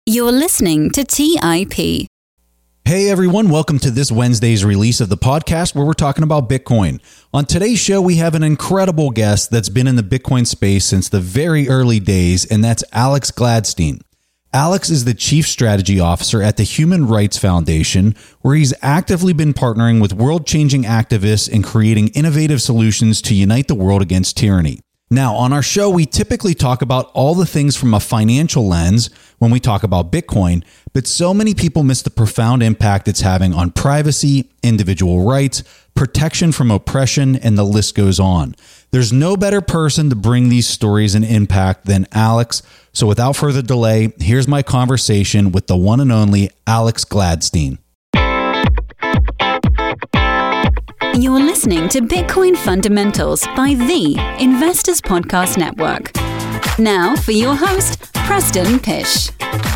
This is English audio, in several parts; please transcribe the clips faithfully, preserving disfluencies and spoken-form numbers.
You're listening to T I P. Hey everyone, welcome to this Wednesday's release of the podcast where we're talking about Bitcoin. On today's show, we have an incredible guest that's been in the Bitcoin space since the very early days, and that's Alex Gladstein. Alex is the Chief Strategy Officer at the Human Rights Foundation, where he's actively been partnering with world-changing activists and creating innovative solutions to unite the world against tyranny. Now, on our show, we typically talk about all the things from a financial lens when we talk about Bitcoin, but so many people miss the profound impact it's having on privacy, individual rights, protection from oppression, and the list goes on. There's no better person to bring these stories and impact than Alex. So without further delay, here's my conversation with the one and only Alex Gladstein. You're listening to Bitcoin Fundamentals by the Investors Podcast Network. Now for your host, Preston Pysh.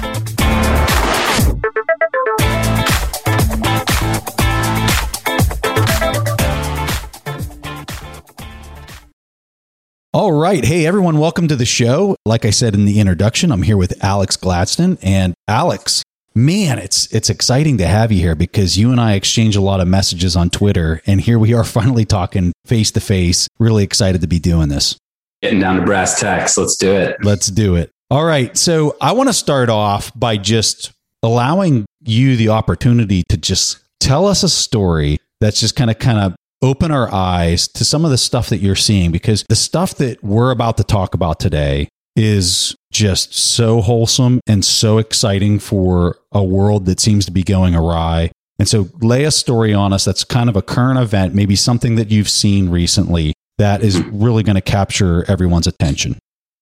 All right. Hey, everyone. Welcome to the show. Like I said in the introduction, I'm here with Alex Gladstein. And Alex, man, it's it's exciting to have you here because you and I exchange a lot of messages on Twitter. And here we are finally talking face to face. Really excited to be doing this. Getting down to brass tacks. Let's do it. Let's do it. All right. So I want to start off by just allowing you the opportunity to just tell us a story that's just kind of kind of open our eyes to some of the stuff that you're seeing, because the stuff that we're about to talk about today is just so wholesome and so exciting for a world that seems to be going awry. And so lay a story on us that's kind of a current event, maybe something that you've seen recently that is really going to capture everyone's attention.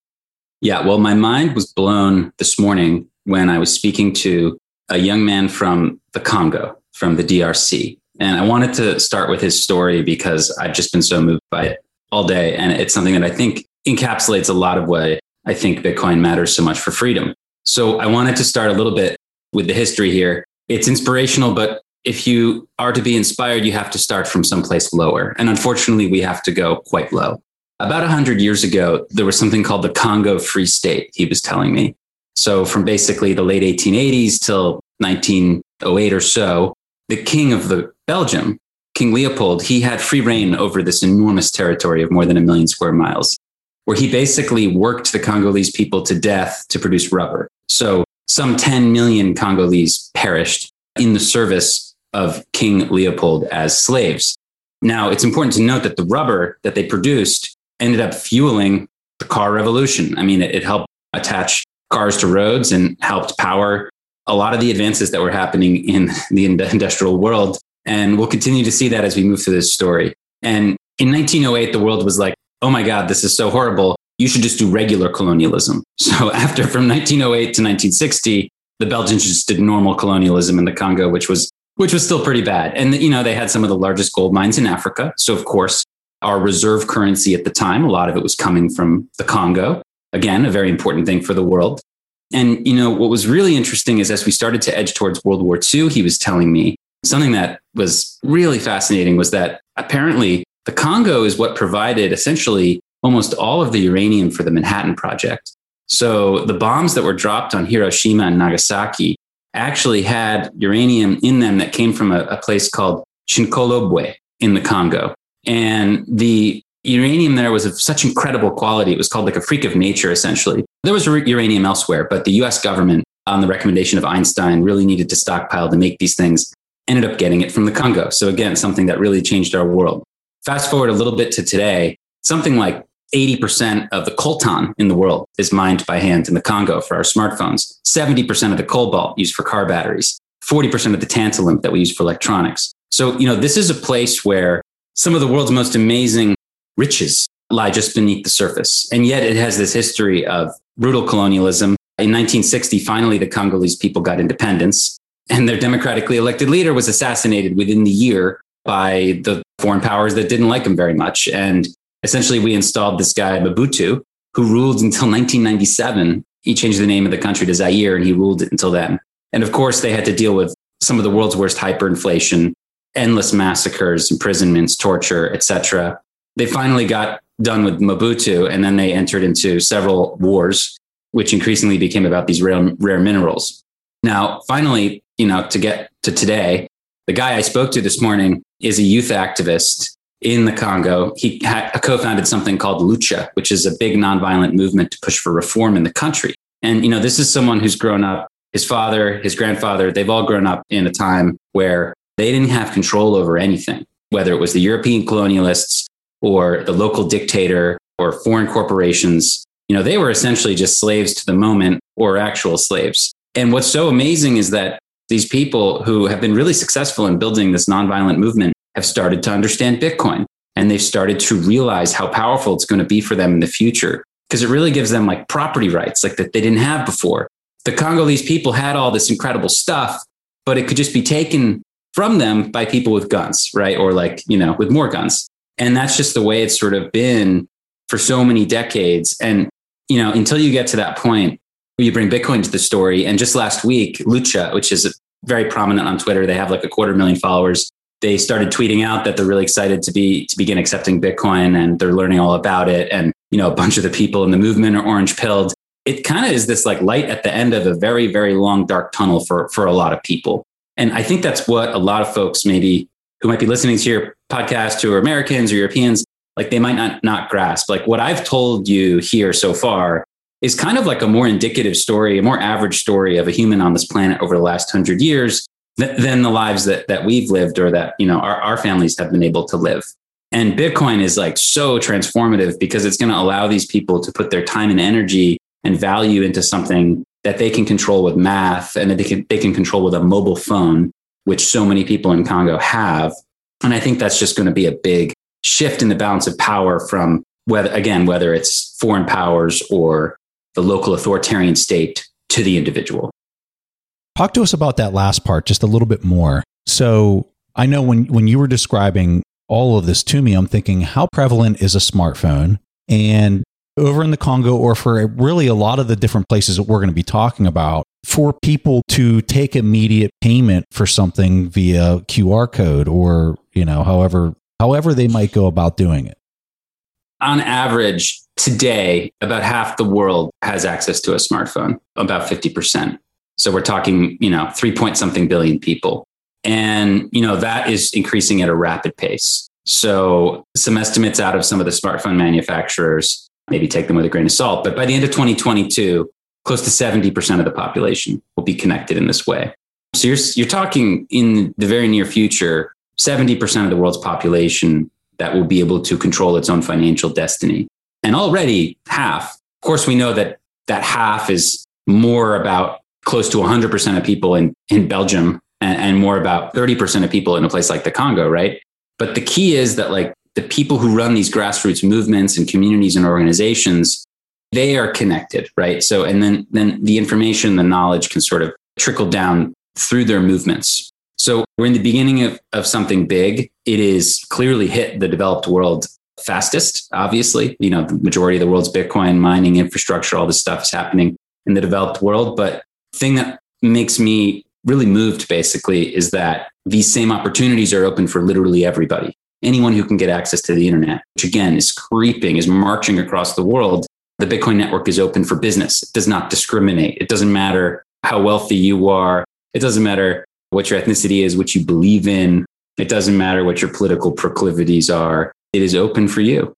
Yeah, well, my mind was blown this morning when I was speaking to a young man from the Congo, from the D R C. And I wanted to start with his story because I've just been so moved by it all day. And it's something that I think encapsulates a lot of why I think Bitcoin matters so much for freedom. So I wanted to start a little bit with the history here. It's inspirational, but if you are to be inspired, you have to start from someplace lower. And unfortunately, we have to go quite low. About one hundred years ago, there was something called the Congo Free State, he was telling me. So from basically the late eighteen eighties till nineteen oh eight or so, the king of the Belgium, King Leopold, he had free reign over this enormous territory of more than a million square miles, where he basically worked the Congolese people to death to produce rubber. So some ten million Congolese perished in the service of King Leopold as slaves. Now, it's important to note that the rubber that they produced ended up fueling the car revolution. I mean, it, it helped attach cars to roads and helped power a lot of the advances that were happening in the industrial world. And we'll continue to see that as we move through this story. And in nineteen oh eight, the world was like, oh my God, this is so horrible. You should just do regular colonialism. So after from nineteen oh eight to nineteen sixty, the Belgians just did normal colonialism in the Congo, which was which was still pretty bad. And, you know, they had some of the largest gold mines in Africa. So, of course, our reserve currency at the time, a lot of it was coming from the Congo. Again, a very important thing for the world. And, you know, what was really interesting is as we started to edge towards World War Two, he was telling me something that was really fascinating was that apparently the Congo is what provided essentially almost all of the uranium for the Manhattan Project. So the bombs that were dropped on Hiroshima and Nagasaki actually had uranium in them that came from a, a place called Chinkolobwe in the Congo. And the uranium there was of such incredible quality. It was called like a freak of nature, essentially. There was uranium elsewhere, but the U S government, on the recommendation of Einstein, really needed to stockpile to make these things, ended up getting it from the Congo. So again, something that really changed our world. Fast forward a little bit to today, something like eighty percent of the coltan in the world is mined by hand in the Congo for our smartphones. seventy percent of the cobalt used for car batteries, forty percent of the tantalum that we use for electronics. So, you know, this is a place where some of the world's most amazing riches lie just beneath the surface. And yet it has this history of brutal colonialism. In nineteen sixty, finally, the Congolese people got independence, and their democratically elected leader was assassinated within the year by the foreign powers that didn't like him very much. And essentially, we installed this guy, Mobutu, who ruled until nineteen ninety-seven. He changed the name of the country to Zaire, and he ruled it until then. And of course, they had to deal with some of the world's worst hyperinflation, endless massacres, imprisonments, torture, et cetera. They finally got done with Mobutu, and then they entered into several wars. which increasingly became about these rare, rare minerals. Now, finally, you know, to get to today, the guy I spoke to this morning is a youth activist in the Congo. He ha- co-founded something called Lucha, which is a big nonviolent movement to push for reform in the country. And, you know, this is someone who's grown up, his father, his grandfather, they've all grown up in a time where they didn't have control over anything, whether it was the European colonialists or the local dictator or foreign corporations. You know, they were essentially just slaves to the moment or actual slaves. And what's so amazing is that these people who have been really successful in building this nonviolent movement have started to understand Bitcoin, and they've started to realize how powerful it's going to be for them in the future, because it really gives them like property rights like that they didn't have before. The Congolese people had all this incredible stuff, but it could just be taken from them by people with guns, right? Or like, you know, with more guns. And that's just the way it's sort of been for so many decades. And, you know, until you get to that point where you bring Bitcoin to the story. And just last week, Lucha, which is very prominent on Twitter, they have like a quarter million followers. They started tweeting out that they're really excited to be to begin accepting Bitcoin, and they're learning all about it. And, you know, a bunch of the people in the movement are orange pilled. It kind of is this like light at the end of a very, very long, dark tunnel for, for a lot of people. And I think that's what a lot of folks maybe who might be listening to your podcast, who are Americans or Europeans, like they might not, not grasp. Like what I've told you here so far is kind of like a more indicative story, a more average story of a human on this planet over the last hundred years than the lives that that we've lived or that, you know, our, our families have been able to live. And Bitcoin is like so transformative because it's going to allow these people to put their time and energy and value into something that they can control with math and that they can, they can control with a mobile phone, which so many people in Congo have. And I think that's just going to be a big shift in the balance of power from whether, again, whether it's foreign powers or the local authoritarian state to the individual. Talk to us about that last part just a little bit more. So I know when, when you were describing all of this to me, I'm thinking, how prevalent is a smartphone? And over in the Congo, or for really a lot of the different places that we're going to be talking about, for people to take immediate payment for something via Q R code or, you know, however, however they might go about doing it. On average, today, about half the world has access to a smartphone, about fifty percent. So we're talking, you know, three point something billion people. And, you know, that is increasing at a rapid pace. So some estimates out of some of the smartphone manufacturers, maybe take them with a grain of salt, but by the end of twenty twenty-two, close to seventy percent of the population will be connected in this way. So you're, you're talking in the very near future, seventy percent of the world's population that will be able to control its own financial destiny. And already half, of course, we know that that half is more about close to one hundred percent of people in, in Belgium and, and more about thirty percent of people in a place like the Congo, right? But the key is that like the people who run these grassroots movements and communities and organizations, they are connected, right? So, and then, then the information, the knowledge can sort of trickle down through their movements. So we're in the beginning of, of something big. It is clearly hit the developed world fastest, obviously. You know, the majority of the world's Bitcoin mining infrastructure, all this stuff is happening in the developed world. But the thing that makes me really moved basically is that these same opportunities are open for literally everybody. Anyone who can get access to the internet, which again is creeping, is marching across the world. The Bitcoin network is open for business. It does not discriminate. It doesn't matter how wealthy you are. It doesn't matter what your ethnicity is, what you believe in. It doesn't matter what your political proclivities are. It is open for you.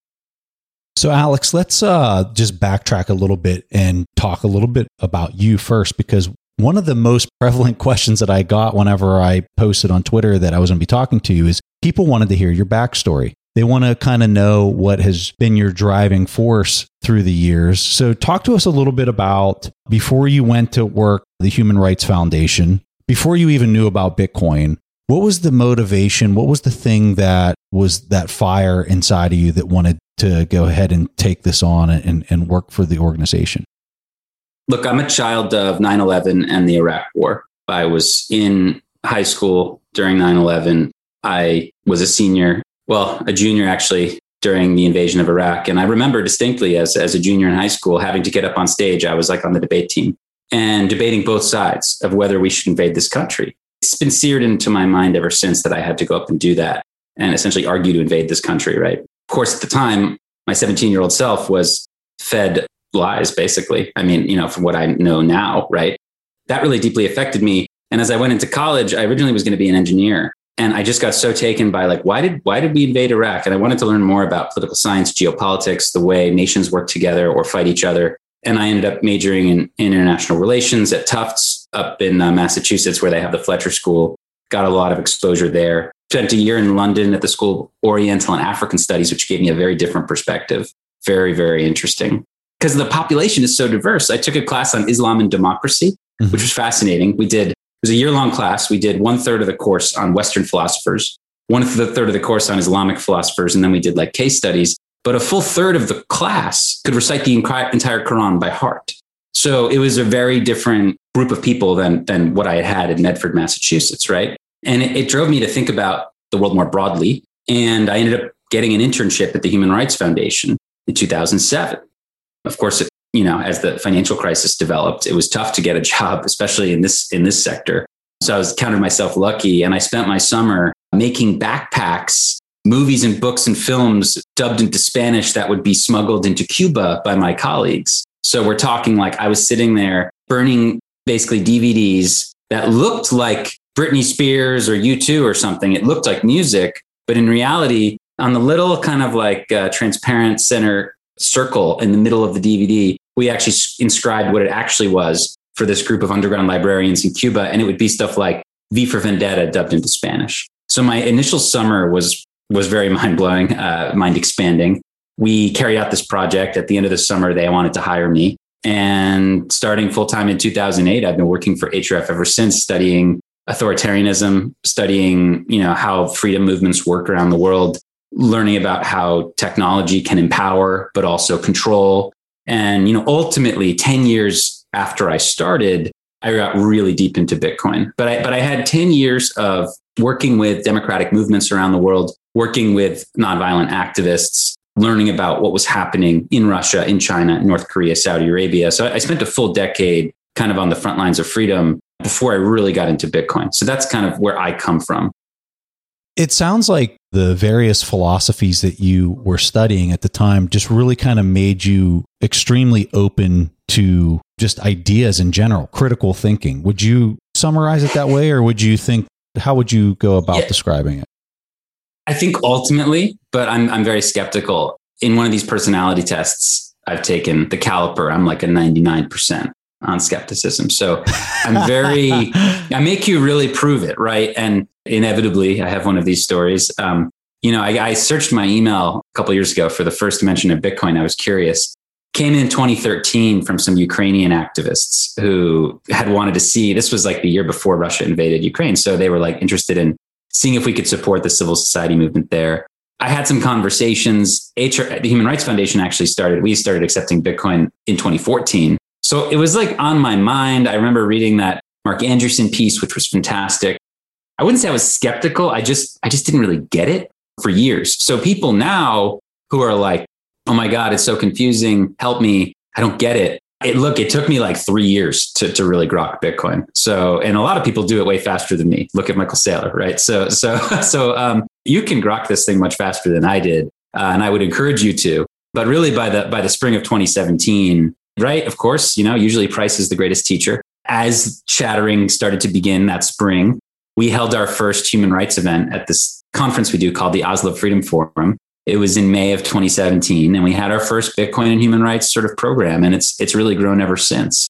So Alex, let's uh, just backtrack a little bit and talk a little bit about you first, because one of the most prevalent questions that I got whenever I posted on Twitter that I was going to be talking to you is people wanted to hear your backstory. They want to kind of know what has been your driving force through the years. So talk to us a little bit about before you went to work at the Human Rights Foundation, before you even knew about Bitcoin, what was the motivation? What was the thing that was that fire inside of you that wanted to go ahead and take this on and, and work for the organization? Look, I'm a child of nine eleven and the Iraq War. I was in high school during nine eleven. I was a senior, well, a junior actually, during the invasion of Iraq. And I remember distinctly as, as a junior in high school, having to get up on stage. I was like on the debate team and debating both sides of whether we should invade this country. It's been seared into my mind ever since that I had to go up and do that and essentially argue to invade this country, right? Of course, at the time, my seventeen-year-old self was fed lies, basically. I mean, you know, from what I know now, right? That really deeply affected me. And as I went into college, I originally was going to be an engineer. And I just got so taken by like, why did why did we invade Iraq? And I wanted to learn more about political science, geopolitics, the way nations work together or fight each other. And I ended up majoring in, in international relations at Tufts up in uh, Massachusetts, where they have the Fletcher School. Got a lot of exposure there. Spent a year in London at the School of Oriental and African Studies, which gave me a very different perspective. Very, very interesting. Because the population is so diverse. I took a class on Islam and democracy, mm-hmm. which was fascinating. We did, it was a year-long class. We did one third of the course on Western philosophers, one third of the course on Islamic philosophers, and then we did like case studies. But a full third of the class could recite the entire Quran by heart. So it was a very different group of people than, than what I had had in Medford, Massachusetts, right? And it, it drove me to think about the world more broadly. And I ended up getting an internship at the Human Rights Foundation in two thousand seven. Of course, it, you know, as the financial crisis developed, it was tough to get a job, especially in this in this sector. So I was counted myself lucky, and I spent my summer making backpacks, movies and books and films dubbed into Spanish that would be smuggled into Cuba by my colleagues. So we're talking like I was sitting there burning basically D V Ds that looked like Britney Spears or U two or something. It looked like music, but in reality, on the little kind of like uh, transparent center circle in the middle of the D V D, we actually inscribed what it actually was for this group of underground librarians in Cuba. And it would be stuff like V for Vendetta dubbed into Spanish. So my initial summer was was very mind-blowing, uh, mind-expanding. We carried out this project. At the end of the summer, they wanted to hire me. And starting full-time in two thousand eight, I've been working for H R F ever since, studying authoritarianism, studying, you know, how freedom movements work around the world, learning about how technology can empower, but also control. And, you know, ultimately, ten years after I started, I got really deep into Bitcoin. But I, but I had ten years of working with democratic movements around the world, working with nonviolent activists, learning about what was happening in Russia, in China, North Korea, Saudi Arabia. So I spent a full decade kind of on the front lines of freedom before I really got into Bitcoin. So that's kind of where I come from. It sounds like the various philosophies that you were studying at the time just really kind of made you extremely open to just ideas in general, critical thinking. Would you summarize it that way, or would you think, how would you go about yeah. describing it? I think ultimately, but I'm I'm very skeptical. In one of these personality tests I've taken, the caliper, I'm like a ninety-nine percent on skepticism. So I'm very, I make you really prove it, right? And inevitably, I have one of these stories. Um, you know, I, I searched my email a couple of years ago for the first mention of Bitcoin. I was curious. Came in twenty thirteen from some Ukrainian activists who had wanted to see, this was like the year before Russia invaded Ukraine. So they were like interested in seeing if we could support the civil society movement there. I had some conversations. H R, the Human Rights Foundation actually started, we started accepting Bitcoin in twenty fourteen. So it was like on my mind. I remember reading that Mark Anderson piece, which was fantastic. I wouldn't say I was skeptical. I just, I just didn't really get it for years. So people now who are like, oh my God, it's so confusing. Help me. I don't get it. It look, it took me like three years to, to really grok Bitcoin. So, and a lot of people do it way faster than me. Look at Michael Saylor, right? So, so, so, um, you can grok this thing much faster than I did. Uh, and I would encourage you to, but really by the, by the spring of twenty seventeen, right? Of course, you know, usually price is the greatest teacher. As chattering started to begin that spring, we held our first human rights event at this conference we do called the Oslo Freedom Forum. It was in May of twenty seventeen, and we had our first Bitcoin and human rights sort of program, and it's it's really grown ever since.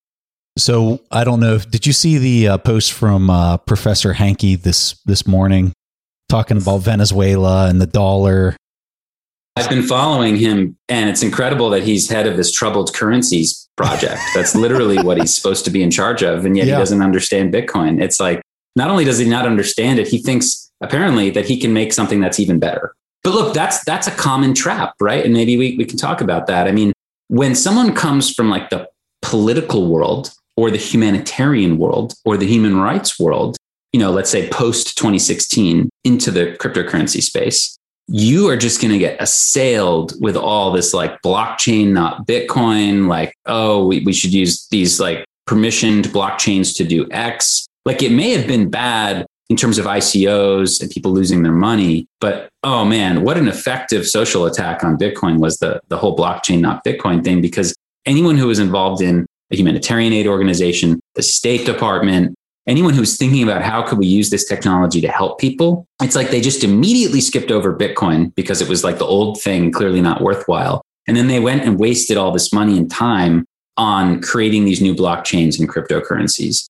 So I don't know if, did you see the uh, post from uh, Professor Hanke this this morning talking about Venezuela and the dollar? I've been following him, and it's incredible that he's head of this troubled currencies project. That's literally what he's supposed to be in charge of, and yet yeah. he doesn't understand Bitcoin. It's like, not only does he not understand it, he thinks apparently that he can make something that's even better. But look, that's that's a common trap, right? And maybe we, we can talk about that. I mean, when someone comes from like the political world or the humanitarian world or the human rights world, you know, let's say post twenty sixteen into the cryptocurrency space, you are just going to get assailed with all this like blockchain, not Bitcoin, like, oh, we, we should use these like permissioned blockchains to do X. Like it may have been bad in terms of I C Os and people losing their money. But, oh man, what an effective social attack on Bitcoin was the, the whole blockchain, not Bitcoin thing, because anyone who was involved in a humanitarian aid organization, the State Department, anyone who's thinking about how could we use this technology to help people, it's like they just immediately skipped over Bitcoin because it was like the old thing, clearly not worthwhile. And then they went and wasted all this money and time on creating these new blockchains and cryptocurrencies.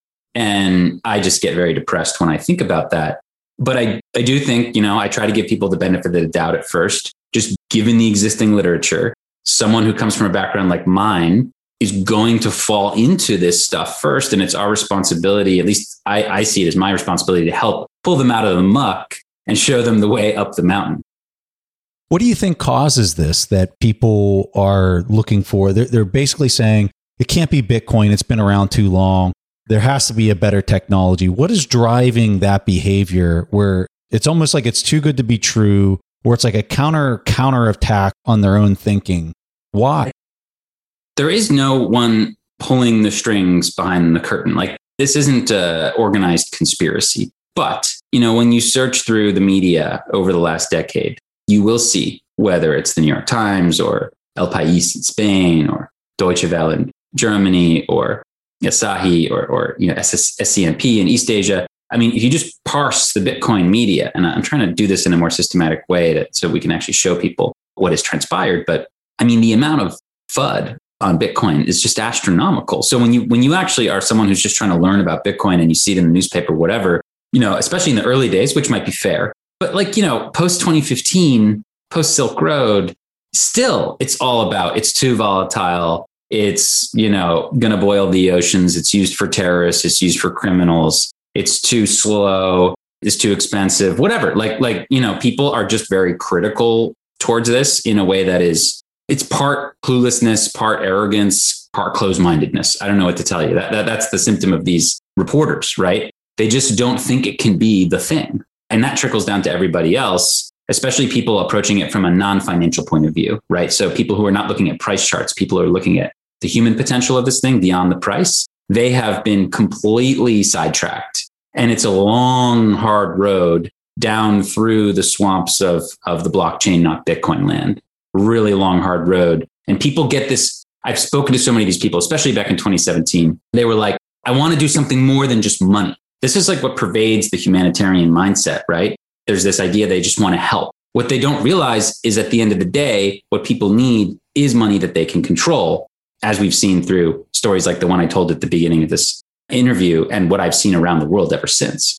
And I just get very depressed when I think about that. But I, I do think, you know, I try to give people the benefit of the doubt at first, just given the existing literature. Someone who comes from a background like mine is going to fall into this stuff first. And it's our responsibility, at least I, I see it as my responsibility, to help pull them out of the muck and show them the way up the mountain. What do you think causes this, that people are looking for? They're, they're basically saying it can't be Bitcoin. It's been around too long. There has to be a better technology. What is driving that behavior where it's almost like it's too good to be true, or it's like a counter counter attack on their own thinking? Why? There is no one pulling the strings behind the curtain. Like, this isn't an organized conspiracy. But, you know, when you search through the media over the last decade, you will see, whether it's the New York Times or El País in Spain or Deutsche Welle in Germany or Asahi or, or you know, S C M P in East Asia. I mean, if you just parse the Bitcoin media, and I'm trying to do this in a more systematic way that, so we can actually show people what has transpired. But I mean, the amount of FUD on Bitcoin is just astronomical. So when you when you actually are someone who's just trying to learn about Bitcoin and you see it in the newspaper, whatever, you know, especially in the early days, which might be fair, but like, you know, post twenty fifteen, post Silk Road, still it's all about, it's too volatile. It's, you know, going to boil the oceans. It's used for terrorists. It's used for criminals. It's too slow. It's too expensive, whatever. Like, like, you know, people are just very critical towards this in a way that is, it's part cluelessness, part arrogance, part closed-mindedness. I don't know what to tell you. That, that that's the symptom of these reporters, right? They just don't think it can be the thing. And that trickles down to everybody else, especially people approaching it from a non-financial point of view, right? So people who are not looking at price charts, people who are looking at the human potential of this thing beyond the price, they have been completely sidetracked. And it's a long, hard road down through the swamps of, of the blockchain, not Bitcoin land. Really long, hard road. And people get this. I've spoken to so many of these people, especially back in twenty seventeen. They were like, I want to do something more than just money. This is like what pervades the humanitarian mindset, right? There's this idea they just want to help. What they don't realize is at the end of the day, what people need is money that they can control, as we've seen through stories like the one I told at the beginning of this interview and what I've seen around the world ever since.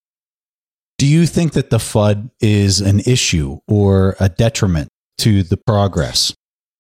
Do you think that the FUD is an issue or a detriment to the progress?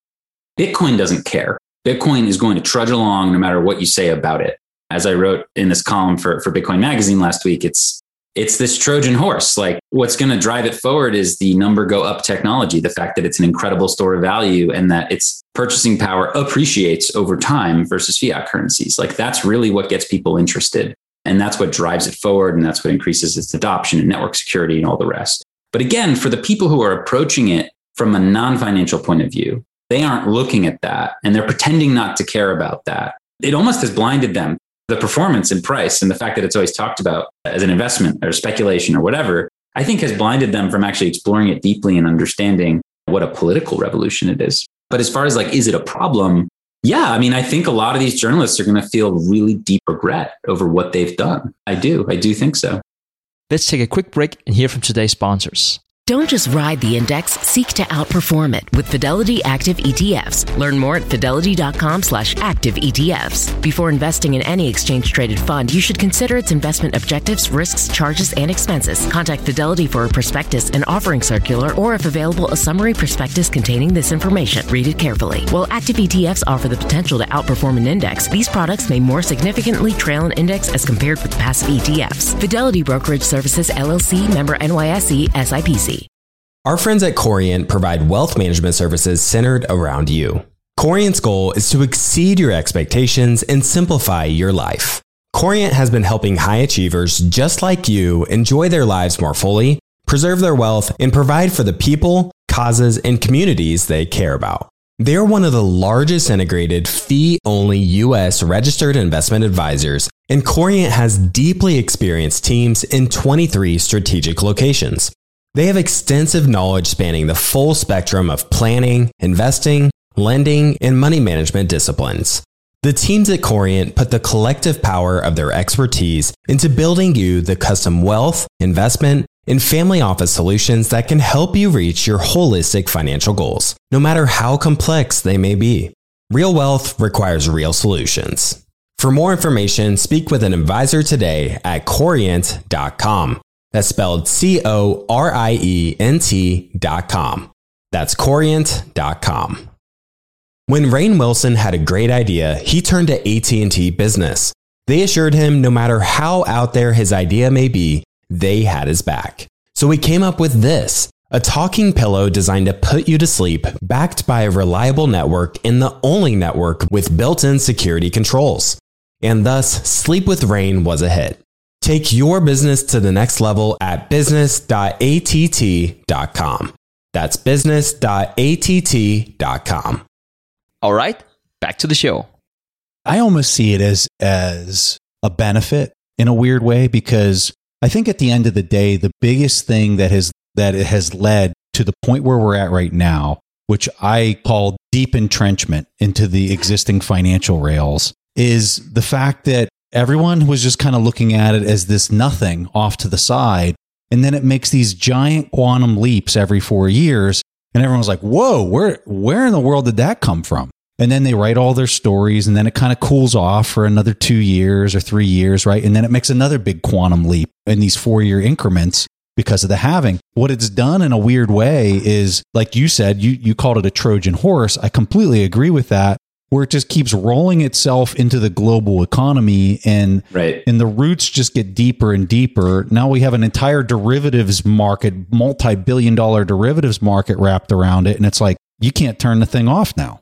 Bitcoin doesn't care. Bitcoin is going to trudge along no matter what you say about it. As I wrote in this column for, for Bitcoin Magazine last week, it's it's this Trojan horse. Like, what's going to drive it forward is the number go up technology, the fact that it's an incredible store of value and that its purchasing power appreciates over time versus fiat currencies. Like, that's really what gets people interested. And that's what drives it forward. And that's what increases its adoption and network security and all the rest. But again, for the people who are approaching it from a non-financial point of view, they aren't looking at that and they're pretending not to care about that. It almost has blinded them. The performance and price and the fact that it's always talked about as an investment or speculation or whatever, I think has blinded them from actually exploring it deeply and understanding what a political revolution it is. But as far as like, is it a problem? Yeah, I mean, I think a lot of these journalists are going to feel really deep regret over what they've done. I do. I do think so. Let's take a quick break and hear from today's sponsors. Don't just ride the index, seek to outperform it with Fidelity Active E T Fs. Learn more at fidelity.com slash active ETFs. Before investing in any exchange-traded fund, you should consider its investment objectives, risks, charges, and expenses. Contact Fidelity for a prospectus, an offering circular, or if available, a summary prospectus containing this information. Read it carefully. While active E T Fs offer the potential to outperform an index, these products may more significantly trail an index as compared with passive E T Fs. Fidelity Brokerage Services, L L C, member N Y S E, S I P C. Our friends at Corient provide wealth management services centered around you. Corient's goal is to exceed your expectations and simplify your life. Corient has been helping high achievers just like you enjoy their lives more fully, preserve their wealth, and provide for the people, causes, and communities they care about. They're one of the largest integrated fee-only U S registered investment advisors, and Corient has deeply experienced teams in twenty-three strategic locations. They have extensive knowledge spanning the full spectrum of planning, investing, lending, and money management disciplines. The teams at Corient put the collective power of their expertise into building you the custom wealth, investment, and family office solutions that can help you reach your holistic financial goals, no matter how complex they may be. Real wealth requires real solutions. For more information, speak with an advisor today at corient dot com. That's spelled C O R I E N T dot com. That's corient dot com. When Rainn Wilson had a great idea, he turned to A T and T Business. They assured him no matter how out there his idea may be, they had his back. So he came up with this, a talking pillow designed to put you to sleep, backed by a reliable network and the only network with built-in security controls. And thus, Sleep with Rainn was a hit. Take your business to the next level at business dot A T T dot com. That's business dot A T T dot com. All right, back to the show. I almost see it as as a benefit in a weird way, because I think at the end of the day, the biggest thing that has that it has led to the point where we're at right now, which I call deep entrenchment into the existing financial rails, is the fact that everyone was just kind of looking at it as this nothing off to the side. And then it makes these giant quantum leaps every four years. And everyone's like, whoa, where, where in the world did that come from? And then they write all their stories, and then it kind of cools off for another two years or three years, right? And then it makes another big quantum leap in these four-year increments because of the halving. What it's done in a weird way is, like you said, you, you called it a Trojan horse. I completely agree with that, where it just keeps rolling itself into the global economy, and, right. and the roots just get deeper and deeper. Now we have an entire derivatives market, multi-billion dollar derivatives market wrapped around it. And it's like, you can't turn the thing off now.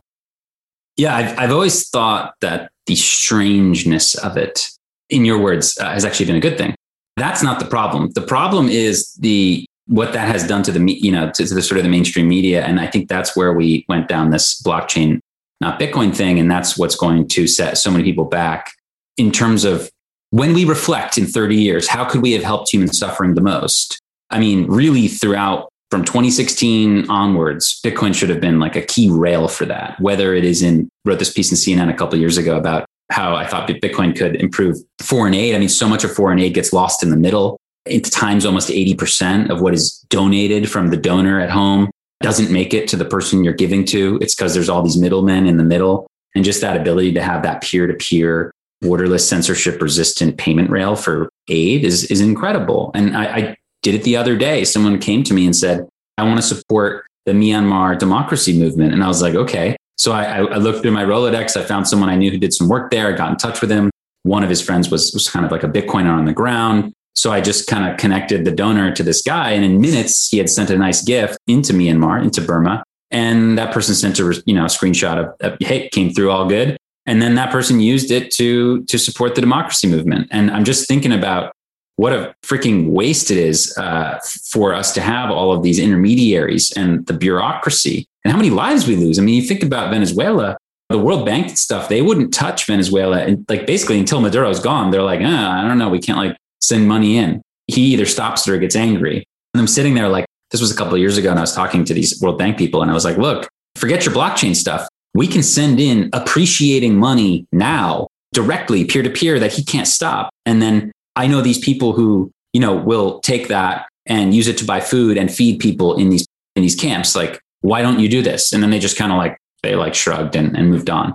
Yeah, I've, I've always thought that the strangeness of it, in your words, uh, has actually been a good thing. That's not the problem. The problem is the what that has done to the you know to, to the sort of the mainstream media, and I think that's where we went down this blockchain, not Bitcoin thing, and that's what's going to set so many people back in terms of when we reflect in thirty years, how could we have helped human suffering the most? I mean, really, throughout from twenty sixteen onwards, Bitcoin should have been like a key rail for that. Whether it is in, wrote this piece in C N N a couple of years ago about how I thought Bitcoin could improve foreign aid. I mean, so much of foreign aid gets lost in the middle. At times, almost eighty percent of what is donated from the donor at home doesn't make it to the person you're giving to. It's because there's all these middlemen in the middle. And just that ability to have that peer-to-peer, borderless, censorship-resistant payment rail for aid is, is incredible. And I, I did it the other day. Someone came to me and said, I want to support the Myanmar democracy movement. And I was like, okay. So I, I looked through my Rolodex. I found someone I knew who did some work there. I got in touch with him. One of his friends was, was kind of like a Bitcoiner on the ground. So I just kind of connected the donor to this guy. And in minutes, he had sent a nice gift into Myanmar, into Burma. And that person sent a, you know, a screenshot of, of, hey, came through all good. And then that person used it to, to support the democracy movement. And I'm just thinking about what a freaking waste it is uh, for us to have all of these intermediaries and the bureaucracy and how many lives we lose. I mean, you think about Venezuela, the World Bank and stuff, they wouldn't touch Venezuela. And like basically until Maduro's gone, they're like, ah, I don't know, we can't like send money in. He either stops it or gets angry. And I'm sitting there like, this was a couple of years ago, and I was talking to these World Bank people, and I was like, look, forget your blockchain stuff. We can send in appreciating money now directly peer-to-peer that he can't stop. And then I know these people who, you know, will take that and use it to buy food and feed people in these in these camps. Like, why don't you do this? And then they just kind of like, they like shrugged and, and moved on.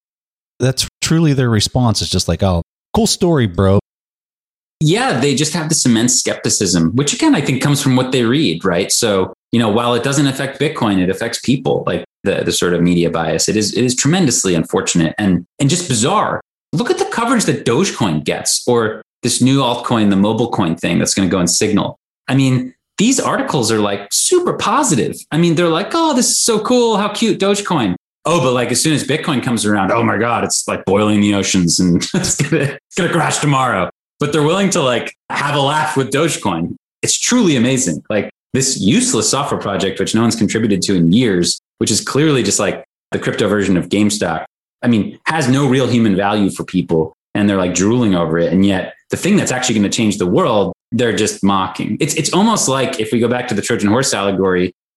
That's truly their response. Is just like, oh, cool story, bro. Yeah, they just have this immense skepticism, which again, I think comes from what they read, right? So, you know, while it doesn't affect Bitcoin, it affects people, like the, the sort of media bias. It is it is tremendously unfortunate and, and just bizarre. Look at the coverage that Dogecoin gets, or this new altcoin, the mobile coin thing that's going to go in Signal. I mean, these articles are like super positive. I mean, they're like, oh, this is so cool. How cute, Dogecoin. Oh, but like as soon as Bitcoin comes around, oh my God, it's like boiling the oceans and it's going to it's gonna crash tomorrow. But they're willing to like have a laugh with Dogecoin. It's truly amazing. Like this useless software project, which no one's contributed to in years, which is clearly just like the crypto version of GameStop. I mean, has no real human value for people. And they're like drooling over it. And yet the thing that's actually going to change the world, they're just mocking. It's it's almost like if we go back to the Trojan horse allegory,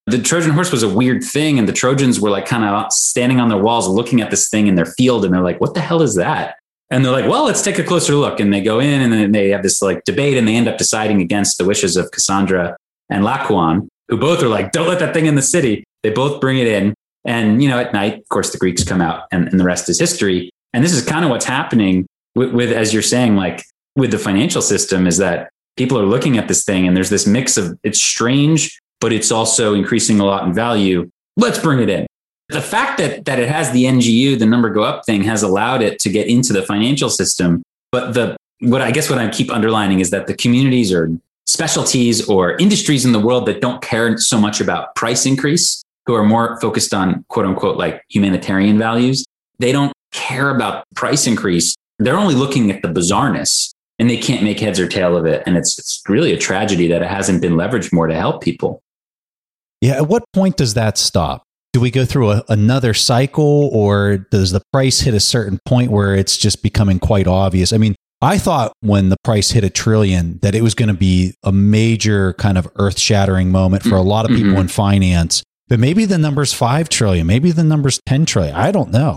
the Trojan horse was a weird thing. And the Trojans were like kind of standing on their walls, looking at this thing in their field. And they're like, what the hell is that? And they're like, well, let's take a closer look. And they go in and then they have this like debate and they end up deciding against the wishes of Cassandra and Laocoon, who both are like, don't let that thing in the city. They both bring it in. And, you know, at night, of course, the Greeks come out and, and the rest is history. And this is kind of what's happening with, with, as you're saying, like with the financial system, is that people are looking at this thing and there's this mix of, it's strange, but it's also increasing a lot in value. Let's bring it in. The fact that, that it has the N G U, the number go up thing, has allowed it to get into the financial system. But the, what I guess what I keep underlining is that the communities or specialties or industries in the world that don't care so much about price increase, who are more focused on quote unquote, like humanitarian values, they don't care about price increase. They're only looking at the bizarreness and they can't make heads or tail of it. And it's, it's really a tragedy that it hasn't been leveraged more to help people. Yeah. At what point does that stop? Do we go through a, another cycle, or does the price hit a certain point where it's just becoming quite obvious? I mean, I thought when the price hit a trillion that it was going to be a major kind of earth shattering moment for a lot of people mm-hmm. in finance, but maybe the number's five trillion, maybe the number's ten trillion. I don't know.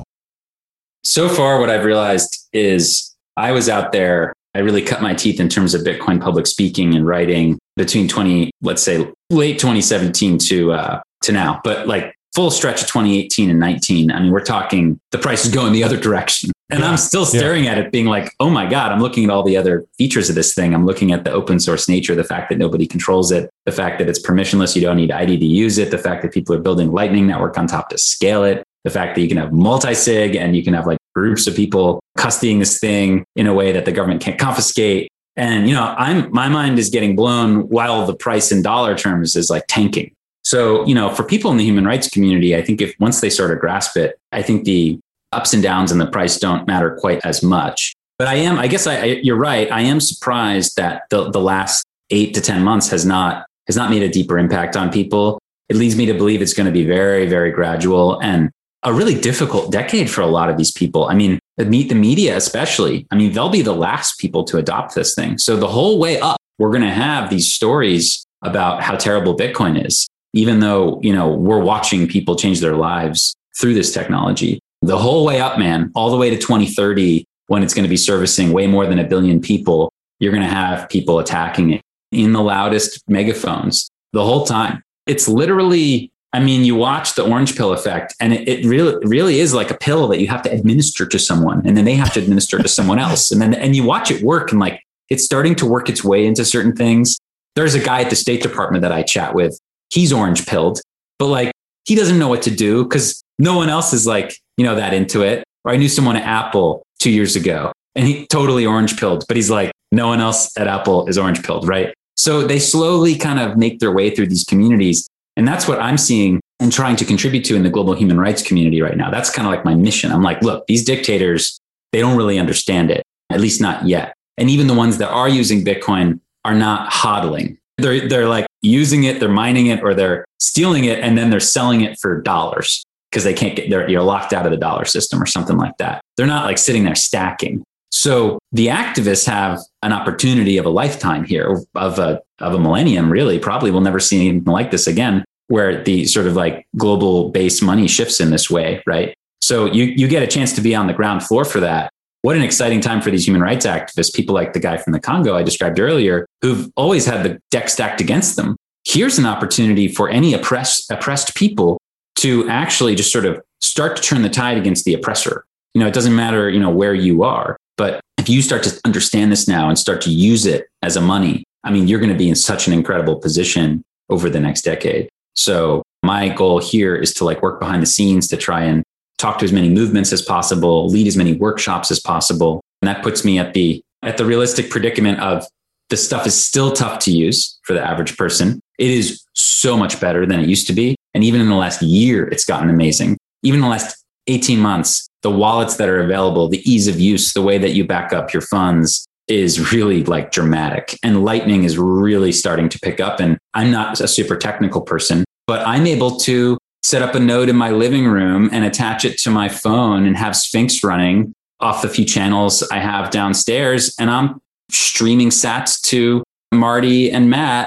So far, what I've realized is I was out there, I really cut my teeth in terms of Bitcoin public speaking and writing between twenty, let's say late twenty seventeen to, uh, to now, but like full stretch of twenty eighteen and nineteen. I mean, we're talking the price is going the other direction. And yeah. I'm still staring yeah. at it being like, oh my God, I'm looking at all the other features of this thing. I'm looking at the open source nature, the fact that nobody controls it, the fact that it's permissionless. You don't need I D to use it. The fact that people are building Lightning Network on top to scale it. The fact that you can have multi-sig and you can have like groups of people custodying this thing in a way that the government can't confiscate. And, you know, I'm, my mind is getting blown while the price in dollar terms is like tanking. So, you know, for people in the human rights community, I think if once they sort of grasp it, I think the ups and downs in the price don't matter quite as much. But I am, I guess I, I you're right. I am surprised that the, the last eight to ten months has not, has not made a deeper impact on people. It leads me to believe it's going to be very, very gradual and a really difficult decade for a lot of these people. I mean, meet the media, especially. I mean, they'll be the last people to adopt this thing. So the whole way up, we're going to have these stories about how terrible Bitcoin is, even though, you know, we're watching people change their lives through this technology. The whole way up, man, all the way to twenty thirty, when it's going to be servicing way more than a billion people, you're going to have people attacking it in the loudest megaphones the whole time. It's literally, I mean, you watch the orange pill effect and it, it really, really is like a pill that you have to administer to someone and then they have to administer to someone else. And then, and you watch it work and like, it's starting to work its way into certain things. There's a guy at the State Department that I chat with. He's orange pilled, but like, he doesn't know what to do because no one else is like, you know, that into it. Or I knew someone at Apple two years ago and he totally orange pilled, but he's like, no one else at Apple is orange pilled. Right. So they slowly kind of make their way through these communities. And that's what I'm seeing and trying to contribute to in the global human rights community right now. That's kind of like my mission. I'm like, look, these dictators, they don't really understand it, at least not yet. And even the ones that are using Bitcoin are not hodling. They're, they're like using it, they're mining it, or they're stealing it, and then they're selling it for dollars because they can't get, they're, you're locked out of the dollar system or something like that. They're not like sitting there stacking. So the activists have an opportunity of a lifetime here, of a, of a millennium, really. Probably we'll never see anything like this again, where the sort of like global base money shifts in this way, right? So you, you get a chance to be on the ground floor for that. What an exciting time for these human rights activists, people like the guy from the Congo I described earlier, who've always had the deck stacked against them. Here's an opportunity for any oppressed, oppressed people to actually just sort of start to turn the tide against the oppressor. You know, it doesn't matter, you know, where you are, but if you start to understand this now and start to use it as a money, I mean, you're going to be in such an incredible position over the next decade. So my goal here is to like work behind the scenes to try and talk to as many movements as possible, lead as many workshops as possible. And that puts me at the, at the realistic predicament of the stuff is still tough to use for the average person. It is so much better than it used to be. And even in the last year, it's gotten amazing. Even in the last eighteen months, the wallets that are available, the ease of use, the way that you back up your funds is really like dramatic. And Lightning is really starting to pick up. And I'm not a super technical person, but I'm able to set up a node in my living room and attach it to my phone and have Sphinx running off the few channels I have downstairs. And I'm streaming sats to Marty and Matt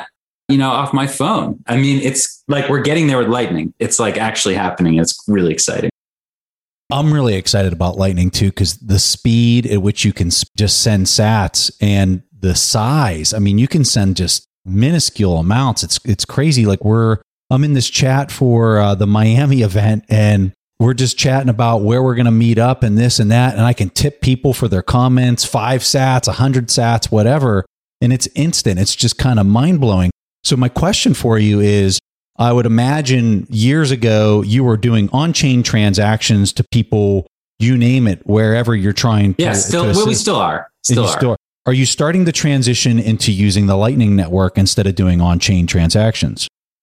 you know, off my phone. I mean, it's like we're getting there with Lightning. It's like actually happening. It's really exciting. I'm really excited about Lightning too, because the speed at which you can just send sats and the size. I mean, you can send just minuscule amounts. It's it's crazy. Like we're I'm in this chat for uh, the Miami event, and we're just chatting about where we're going to meet up and this and that. And I can tip people for their comments, five sats, a hundred sats, whatever. And it's instant. It's just kind of mind blowing. So my question for you is, I would imagine years ago, you were doing on-chain transactions to people, you name it, wherever you're trying to. Yeah, still, to well, we still are. Still are. Still, are you starting to transition into using the Lightning Network instead of doing on-chain transactions?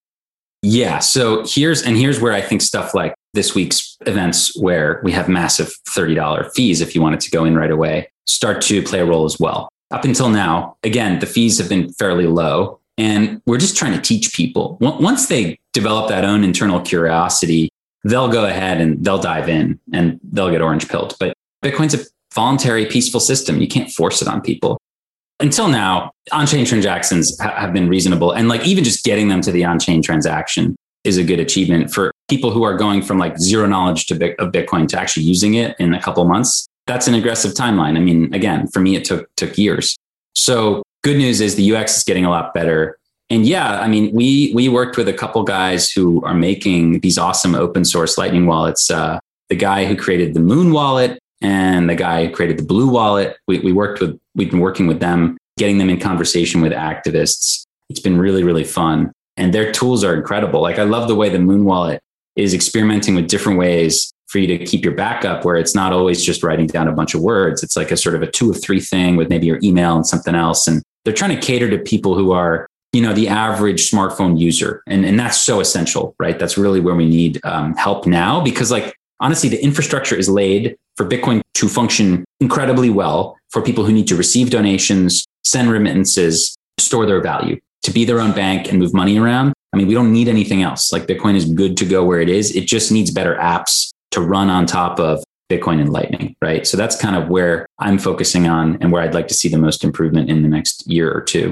Yeah. So here's, and here's where I think stuff like this week's events, where we have massive thirty dollars fees if you wanted to go in right away, start to play a role as well. Up until now, again, the fees have been fairly low. And we're just trying to teach people. Once they develop that own internal curiosity, they'll go ahead and they'll dive in and they'll get orange pilled. But Bitcoin's a voluntary, peaceful system. You can't force it on people. Until now, on-chain transactions ha- have been reasonable. And like even just getting them to the on-chain transaction is a good achievement for people who are going from like zero knowledge to Bi- of Bitcoin to actually using it in a couple of months. That's an aggressive timeline. I mean, again, for me, it took took years. So good news is the U X is getting a lot better. And yeah, I mean, we we worked with a couple guys who are making these awesome open source Lightning wallets. Uh, the guy who created the Moon wallet and the guy who created the Blue wallet. We, we worked with, we've been working with them, getting them in conversation with activists. It's been really, really fun. And their tools are incredible. Like I love the way the Moon wallet is experimenting with different ways for you to keep your backup, where it's not always just writing down a bunch of words. It's like a sort of a two of three thing with maybe your email and something else. And they're trying to cater to people who are, you know, the average smartphone user. And, and that's so essential, right? That's really where we need um, help now, because like, honestly, the infrastructure is laid for Bitcoin to function incredibly well for people who need to receive donations, send remittances, store their value, to be their own bank and move money around. I mean, we don't need anything else. Like Bitcoin is good to go where it is. It just needs better apps to run on top of Bitcoin and Lightning, right? So that's kind of where I'm focusing on and where I'd like to see the most improvement in the next year or two.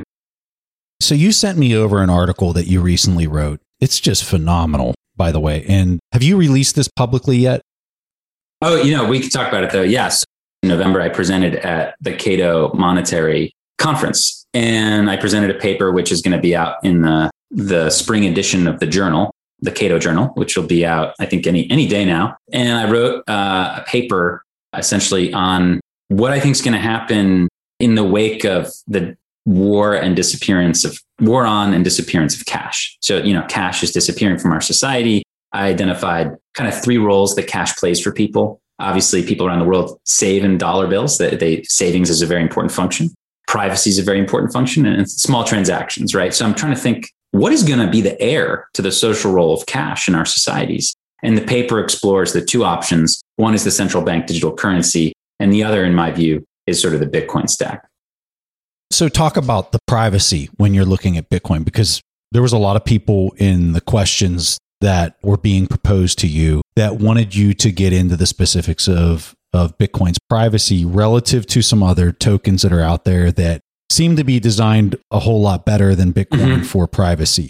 So you sent me over an article that you recently wrote. It's just phenomenal, by the way. And have you released this publicly yet? Oh, you know, we could talk about it though. Yes. In November, I presented at the Cato Monetary Conference, and I presented a paper which is going to be out in the, the spring edition of the journal, the Cato Journal, which will be out, I think, any any day now. And I wrote uh, a paper essentially on what I think is going to happen in the wake of the war and disappearance of war on and disappearance of cash. So, you know, cash is disappearing from our society. I identified kind of three roles that cash plays for people. Obviously, people around the world save in dollar bills. That they savings is a very important function. Privacy is a very important function, and it's small transactions, right? So I'm trying to think, what is going to be the heir to the social role of cash in our societies? And the paper explores the two options. One is the central bank digital currency, and the other, in my view, is sort of the Bitcoin stack. So talk about the privacy when you're looking at Bitcoin, because there was a lot of people in the questions that were being proposed to you that wanted you to get into the specifics of, of Bitcoin's privacy relative to some other tokens that are out there that seem to be designed a whole lot better than Bitcoin mm-hmm. for privacy.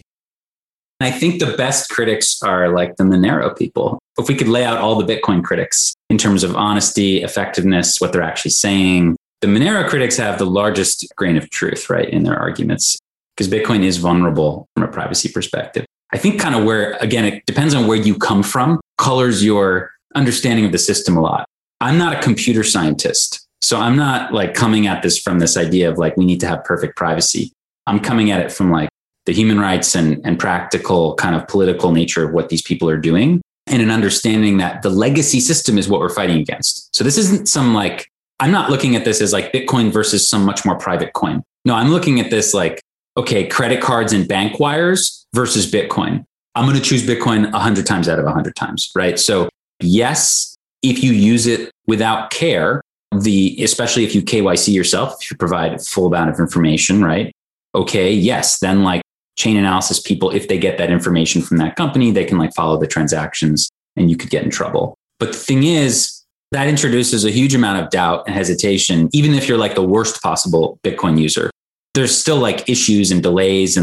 I think the best critics are like the Monero people. If we could lay out all the Bitcoin critics in terms of honesty, effectiveness, what they're actually saying, the Monero critics have the largest grain of truth, right, in their arguments, because Bitcoin is vulnerable from a privacy perspective. I think kind of where, again, it depends on where you come from, colors your understanding of the system a lot. I'm not a computer scientist, so I'm not like coming at this from this idea of like, we need to have perfect privacy. I'm coming at it from like the human rights and, and practical kind of political nature of what these people are doing, and an understanding that the legacy system is what we're fighting against. So this isn't some like, I'm not looking at this as like Bitcoin versus some much more private coin. No, I'm looking at this like, okay, credit cards and bank wires versus Bitcoin. I'm going to choose Bitcoin a hundred times out of a hundred times, right? So yes, if you use it without care, the, especially if you K Y C yourself, if you provide a full amount of information, right? Okay, yes, then like chain analysis people, if they get that information from that company, they can like follow the transactions and you could get in trouble. But the thing is, that introduces a huge amount of doubt and hesitation, even if you're like the worst possible Bitcoin user. There's still like issues and delays and like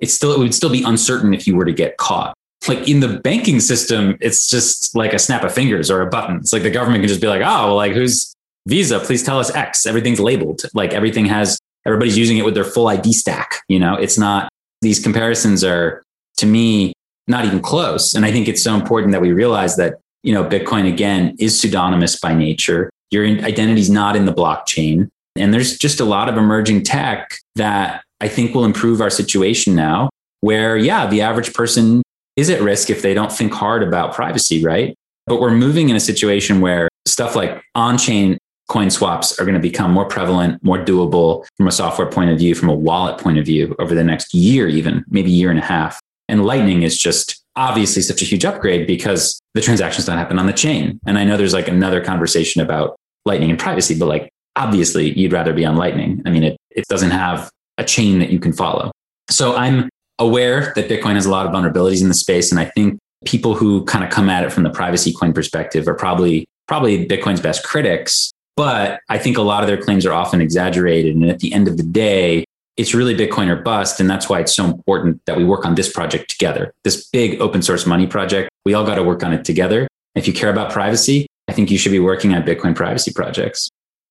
it's still, it would still be uncertain if you were to get caught. Like in the banking system, it's just like a snap of fingers or a button. It's like the government can just be like, oh, well, like who's Visa? Please tell us X. Everything's labeled. Like everything has, everybody's using it with their full I D stack. You know, it's not, these comparisons are, to me, not even close. And I think it's so important that we realize that, you know, Bitcoin, again, is pseudonymous by nature. Your identity is not in the blockchain. And there's just a lot of emerging tech that I think will improve our situation now where, yeah, the average person is at risk if they don't think hard about privacy, right? But we're moving in a situation where stuff like on-chain coin swaps are going to become more prevalent, more doable from a software point of view, from a wallet point of view over the next year, even maybe year and a half. And Lightning is just obviously such a huge upgrade because the transactions don't happen on the chain. And I know there's like another conversation about Lightning and privacy, but like obviously you'd rather be on Lightning. I mean, it, it doesn't have a chain that you can follow. So I'm aware that Bitcoin has a lot of vulnerabilities in the space. And I think people who kind of come at it from the privacy coin perspective are probably, probably Bitcoin's best critics. But I think a lot of their claims are often exaggerated. And at the end of the day, it's really Bitcoin or bust. And that's why it's so important that we work on this project together. This big open source money project, we all got to work on it together. If you care about privacy, I think you should be working on Bitcoin privacy projects.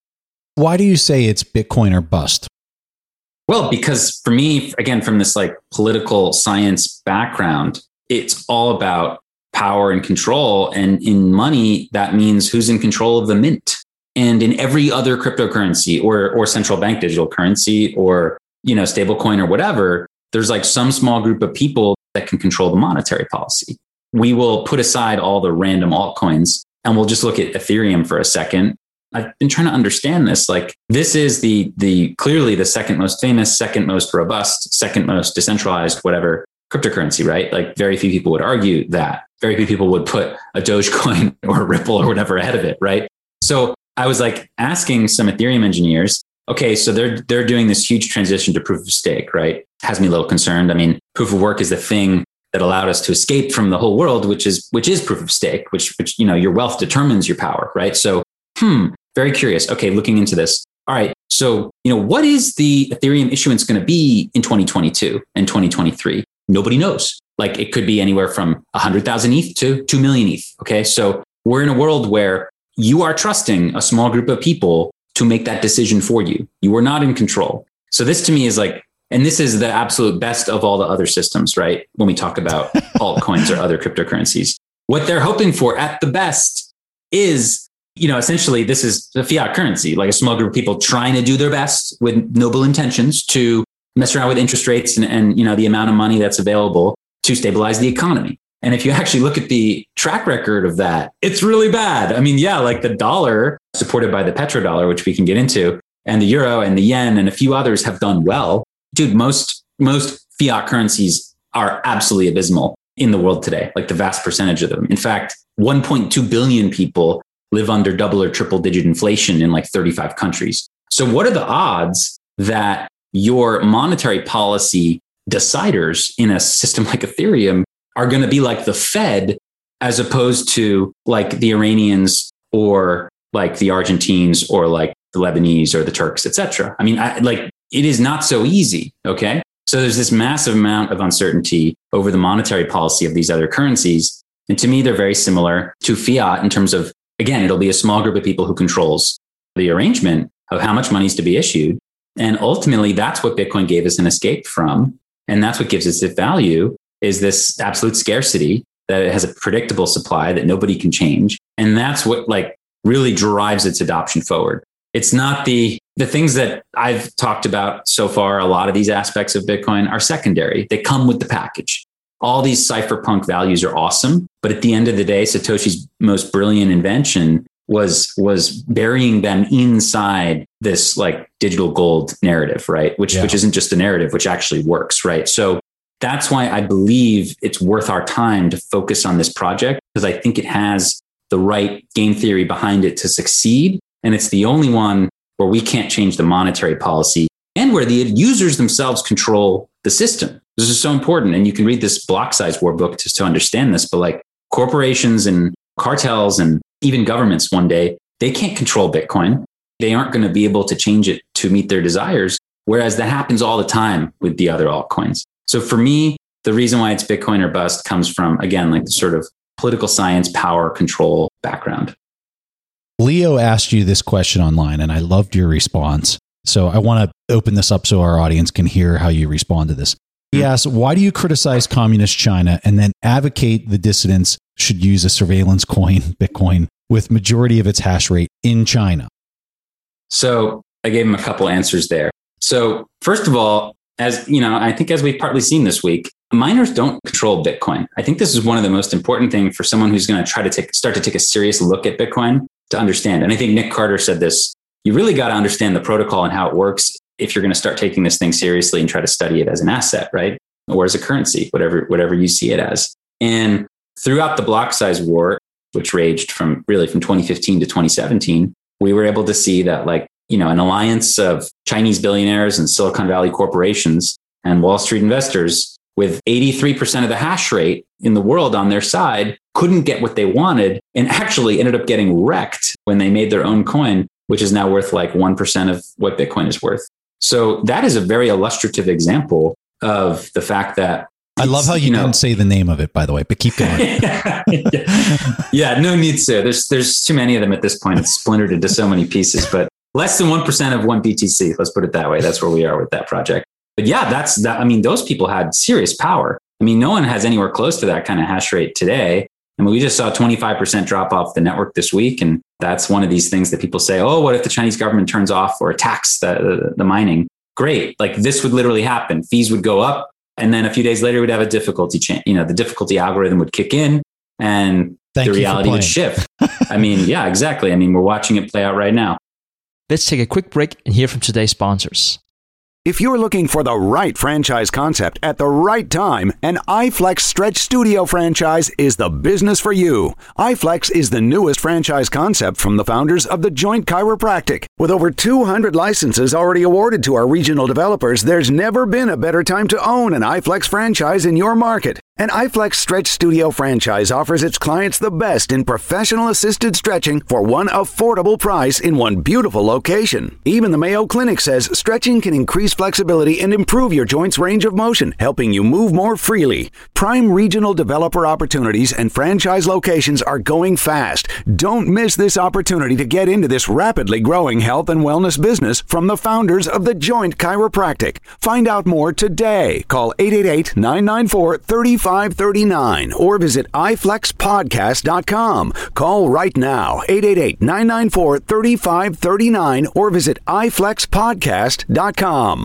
Why do you say it's Bitcoin or bust? Well, because for me, again, from this like political science background, it's all about power and control. And in money, that means who's in control of the mint. And in every other cryptocurrency or, or central bank digital currency or, you know, stablecoin or whatever, there's like some small group of people that can control the monetary policy. We will put aside all the random altcoins and we'll just look at Ethereum for a second. I've been trying to understand this. Like this is the, the clearly the second most famous, second most robust, second most decentralized, whatever cryptocurrency, right? Like very few people would argue that. Very few people would put a Dogecoin or a Ripple or whatever ahead of it, right? So I was like asking some Ethereum engineers, okay, so they're they're doing this huge transition to proof of stake, right? Has me a little concerned. I mean, proof of work is the thing that allowed us to escape from the whole world, which is which is proof of stake, which which you know your wealth determines your power, right? So, hmm, very curious. Okay, looking into this. All right, so you know what is the Ethereum issuance going to be in twenty twenty-two and twenty twenty-three? Nobody knows. Like it could be anywhere from one hundred thousand E T H to two million E T H. Okay, so we're in a world where you are trusting a small group of people to make that decision for you. You are not in control. So this to me is like, and this is the absolute best of all the other systems, right? When we talk about altcoins or other cryptocurrencies, what they're hoping for at the best is, you know, essentially this is the fiat currency, like a small group of people trying to do their best with noble intentions to mess around with interest rates and, and you know, the amount of money that's available to stabilize the economy. And if you actually look at the track record of that, it's really bad. I mean, yeah, like the dollar supported by the petrodollar, which we can get into, and the euro and the yen and a few others have done well. Dude, most, most fiat currencies are absolutely abysmal in the world today, like the vast percentage of them. In fact, one point two billion people live under double or triple digit inflation in like thirty-five countries. So what are the odds that your monetary policy deciders in a system like Ethereum are going to be like the Fed as opposed to like the Iranians or like the Argentines or like the Lebanese or the Turks, et cetera. I mean, I, like it is not so easy. Okay. So there's this massive amount of uncertainty over the monetary policy of these other currencies. And to me, they're very similar to fiat in terms of, again, it'll be a small group of people who controls the arrangement of how much money is to be issued. And ultimately, that's what Bitcoin gave us an escape from. And that's what gives us its value, is this absolute scarcity, that it has a predictable supply that nobody can change. And that's what like really drives its adoption forward. It's not the, the things that I've talked about so far. A lot of these aspects of Bitcoin are secondary. They come with the package. All these cypherpunk values are awesome. But at the end of the day, Satoshi's most brilliant invention was, was burying them inside this like digital gold narrative, right? Which, yeah. which isn't just a narrative, which actually works, right? So that's why I believe it's worth our time to focus on this project, because I think it has the right game theory behind it to succeed. And it's the only one where we can't change the monetary policy and where the users themselves control the system. This is so important. And you can read this Block Size War book just to understand this. But like corporations and cartels and even governments one day, they can't control Bitcoin. They aren't going to be able to change it to meet their desires. Whereas that happens all the time with the other altcoins. So for me, the reason why it's Bitcoin or bust comes from, again, like the sort of political science, power, control background. Leo asked you this question online, and I loved your response. So I want to open this up so our audience can hear how you respond to this. He asked, why do you criticize communist China and then advocate the dissidents should use a surveillance coin, Bitcoin, with majority of its hash rate in China? So I gave him a couple answers there. So first of all, as you know, I think as we've partly seen this week, miners don't control Bitcoin. I think this is one of the most important things for someone who's going to try to take, start to take a serious look at Bitcoin to understand. And I think Nick Carter said this, you really got to understand the protocol and how it works if you're going to start taking this thing seriously and try to study it as an asset, right? Or as a currency, whatever, whatever you see it as. And throughout the block size war, which raged from really from twenty fifteen to twenty seventeen, we were able to see that like, you know, an alliance of Chinese billionaires and Silicon Valley corporations and Wall Street investors with eighty-three percent of the hash rate in the world on their side couldn't get what they wanted and actually ended up getting wrecked when they made their own coin, which is now worth like one percent of what Bitcoin is worth. So that is a very illustrative example of the fact that I love how you, you know, didn't say the name of it, by the way, but keep going. yeah, yeah, no need to. There's there's too many of them at this point. It's splintered into so many pieces, but less than one percent of one B T C. Let's put it that way. That's where we are with that project. But yeah, that's that. I mean, those people had serious power. I mean, no one has anywhere close to that kind of hash rate today. I mean, we just saw a twenty-five percent drop off the network this week. And that's one of these things that people say, oh, what if the Chinese government turns off or attacks the, the, the mining? Great. Like this would literally happen. Fees would go up. And then a few days later, we'd have a difficulty change. You know, the difficulty algorithm would kick in and Thank the reality would shift. I mean, yeah, exactly. I mean, we're watching it play out right now. Let's take a quick break and hear from today's sponsors. If you're looking for the right franchise concept at the right time, an iFlex Stretch Studio franchise is the business for you. iFlex is the newest franchise concept from the founders of The Joint Chiropractic. With over two hundred licenses already awarded to our regional developers, there's never been a better time to own an iFlex franchise in your market. An iFlex Stretch Studio franchise offers its clients the best in professional assisted stretching for one affordable price in one beautiful location. Even the Mayo Clinic says stretching can increase flexibility and improve your joints' range of motion, helping you move more freely. Prime regional developer opportunities and franchise locations are going fast. Don't miss this opportunity to get into this rapidly growing health and wellness business from the founders of The Joint Chiropractic. Find out more today. Call eight eight eight, nine nine four, three five three nine or visit i flex podcast dot com. Call right now, eight eight eight, nine nine four, three five three nine or visit i flex podcast dot com.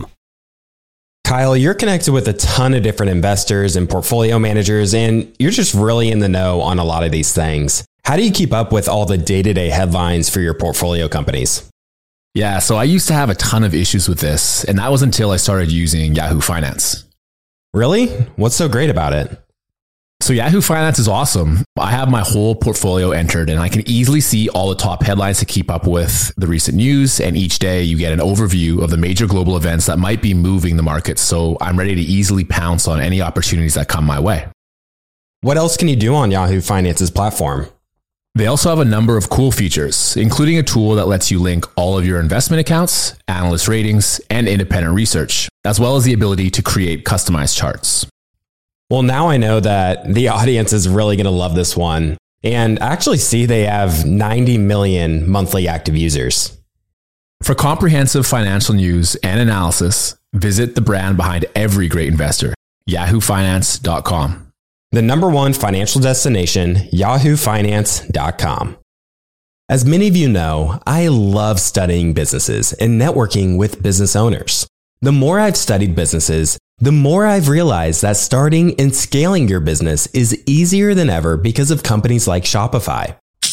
Kyle, you're connected with a ton of different investors and portfolio managers, and you're just really in the know on a lot of these things. How do you keep up with all the day-to-day headlines for your portfolio companies? Yeah, so I used to have a ton of issues with this, and that was until I started using Yahoo Finance. Really? What's so great about it? So Yahoo Finance is awesome. I have my whole portfolio entered and I can easily see all the top headlines to keep up with the recent news. And each day you get an overview of the major global events that might be moving the market. So I'm ready to easily pounce on any opportunities that come my way. What else can you do on Yahoo Finance's platform? They also have a number of cool features, including a tool that lets you link all of your investment accounts, analyst ratings, and independent research, as well as the ability to create customized charts. Well, now I know that the audience is really going to love this one and actually see they have ninety million monthly active users. For comprehensive financial news and analysis, visit the brand behind every great investor, yahoo finance dot com. The number one financial destination, yahoo finance dot com. As many of you know, I love studying businesses and networking with business owners. The more I've studied businesses, the more I've realized that starting and scaling your business is easier than ever because of companies like Shopify.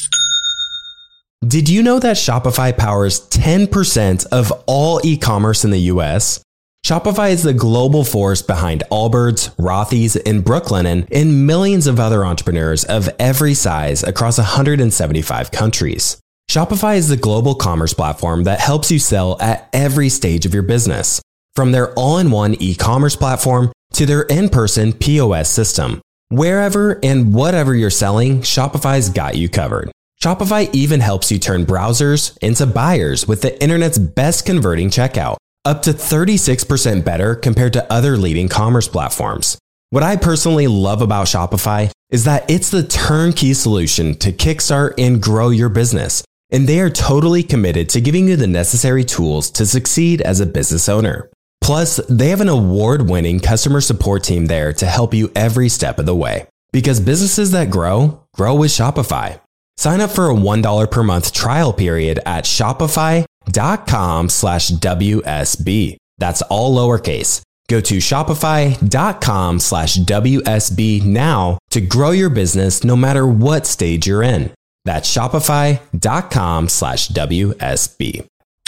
Did you know that Shopify powers ten percent of all e-commerce in the U S? Shopify is the global force behind Allbirds, Rothy's, and Brooklinen, and millions of other entrepreneurs of every size across one hundred seventy-five countries. Shopify is the global commerce platform that helps you sell at every stage of your business. From their all-in-one e-commerce platform to their in-person P O S system. Wherever and whatever you're selling, Shopify's got you covered. Shopify even helps you turn browsers into buyers with the internet's best converting checkout. up to thirty-six percent better compared to other leading commerce platforms. What I personally love about Shopify is that it's the turnkey solution to kickstart and grow your business, and they are totally committed to giving you the necessary tools to succeed as a business owner. Plus, they have an award-winning customer support team there to help you every step of the way. Because businesses that grow, grow with Shopify. Sign up for a one dollar per month trial period at shopify.com slash WSB. That's all lowercase. Go to shopify.com slash WSB now to grow your business no matter what stage you're in. That's shopify.com slash WSB.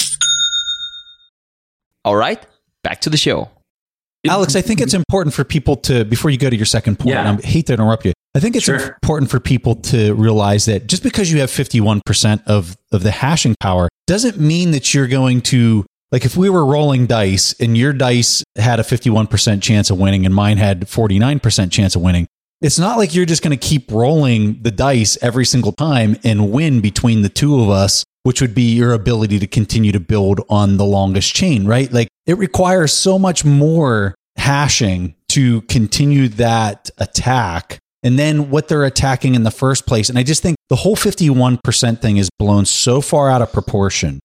All right, back to the show. Alex, I think it's important for people to, before you go to your second point, Yeah. and I hate to interrupt you. I think it's Sure. important for people to realize that just because you have fifty-one percent of, of the hashing power doesn't mean that you're going to, like if we were rolling dice and your dice had a fifty-one percent chance of winning and mine had forty-nine percent chance of winning, it's not like you're just going to keep rolling the dice every single time and win between the two of us, which would be your ability to continue to build on the longest chain, right? Like it requires so much more hashing to continue that attack. And then what they're attacking in the first place. And I just think the whole fifty-one percent thing is blown so far out of proportion.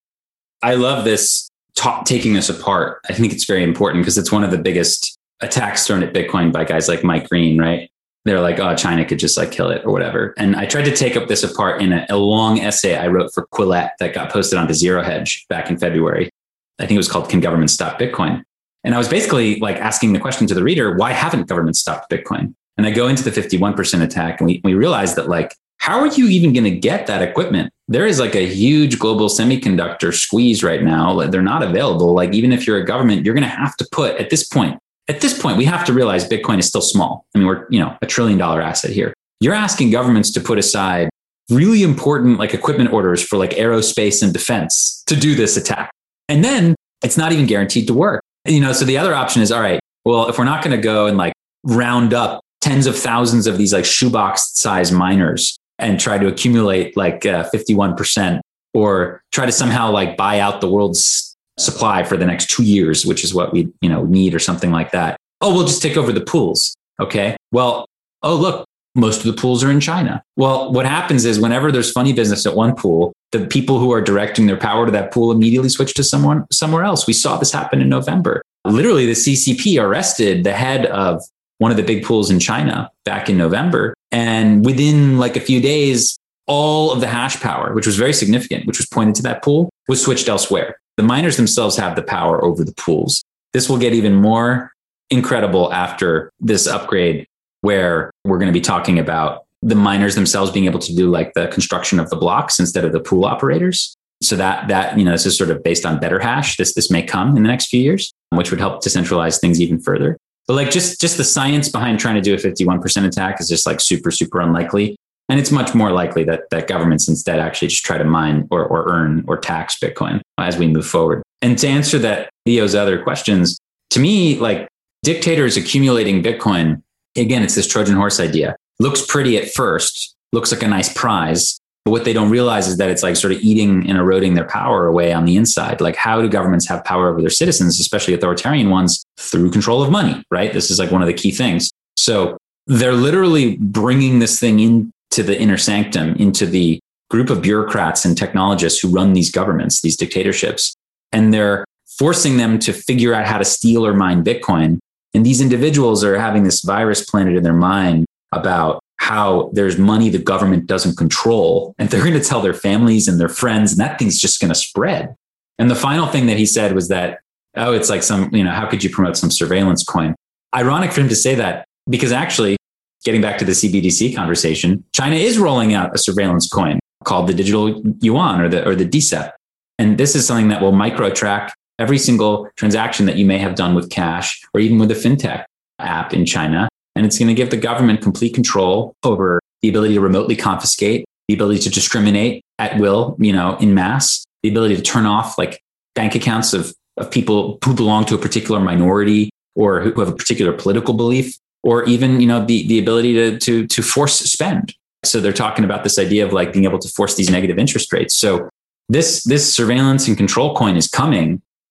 I love this ta- taking this apart. I think it's very important because it's one of the biggest attacks thrown at Bitcoin by guys like Mike Green, right? They're like, oh, China could just like kill it or whatever. And I tried to take up this apart in a, a long essay I wrote for Quillette that got posted onto Zero Hedge back in February. I think it was called Can Governments Stop Bitcoin? And I was basically like asking the question to the reader, why haven't governments stopped Bitcoin? And I go into the fifty-one percent attack and we, we realize that like, how are you even going to get that equipment? There is like a huge global semiconductor squeeze right now. Like, they're not available. Like even if you're a government, you're going to have to put at this point, at this point, we have to realize Bitcoin is still small. I mean, we're, you know, a trillion dollar asset here. You're asking governments to put aside really important like equipment orders for like aerospace and defense to do this attack. And then it's not even guaranteed to work. You know, so the other option is, all right, well, if we're not going to go and like round up tens of thousands of these like shoebox size miners and try to accumulate like uh, fifty-one percent or try to somehow like buy out the world's supply for the next two years, which is what we, you know, need or something like that. Oh, we'll just take over the pools. Okay. Well, oh, look, most of the pools are in China. Well, what happens is whenever there's funny business at one pool, the people who are directing their power to that pool immediately switch to someone somewhere else. We saw this happen in November. Literally, the C C P arrested the head of one of the big pools in China back in November. And within like a few days, all of the hash power, which was very significant, which was pointed to that pool, was switched elsewhere. The miners themselves have the power over the pools. This will get even more incredible after this upgrade, where we're going to be talking about the miners themselves being able to do like the construction of the blocks instead of the pool operators. So that, that, you know, this is sort of based on better hash. This, this may come in the next few years, which would help decentralize things even further. But like just, just the science behind trying to do a fifty-one percent attack is just like super, super unlikely. And it's much more likely that, that governments instead actually just try to mine or, or earn or tax Bitcoin as we move forward. And to answer that, Theo's other questions, to me, like dictators accumulating Bitcoin, again, it's this Trojan horse idea. Looks pretty at first, looks like a nice prize. But what they don't realize is that it's like sort of eating and eroding their power away on the inside. Like how do governments have power over their citizens, especially authoritarian ones, through control of money, right? This is like one of the key things. So they're literally bringing this thing into the inner sanctum, into the group of bureaucrats and technologists who run these governments, these dictatorships. And they're forcing them to figure out how to steal or mine Bitcoin. And these individuals are having this virus planted in their mind about how there's money the government doesn't control, and they're going to tell their families and their friends, and that thing's just going to spread. And the final thing that he said was that, oh, it's like some, you know, how could you promote some surveillance coin? Ironic for him to say that, because actually, getting back to the C B D C conversation, China is rolling out a surveillance coin called the digital yuan or the, or the D C E P. And this is something that will micro track every single transaction that you may have done with cash or even with a fintech app in China. And it's going to give the government complete control over the ability to remotely confiscate, the ability to discriminate at will, you know, in mass, the ability to turn off like bank accounts of, of people who belong to a particular minority or who have a particular political belief, or even, you know, the, the ability to, to, to force spend. So they're talking about this idea of like being able to force these negative interest rates. So this, this surveillance and control coin is coming.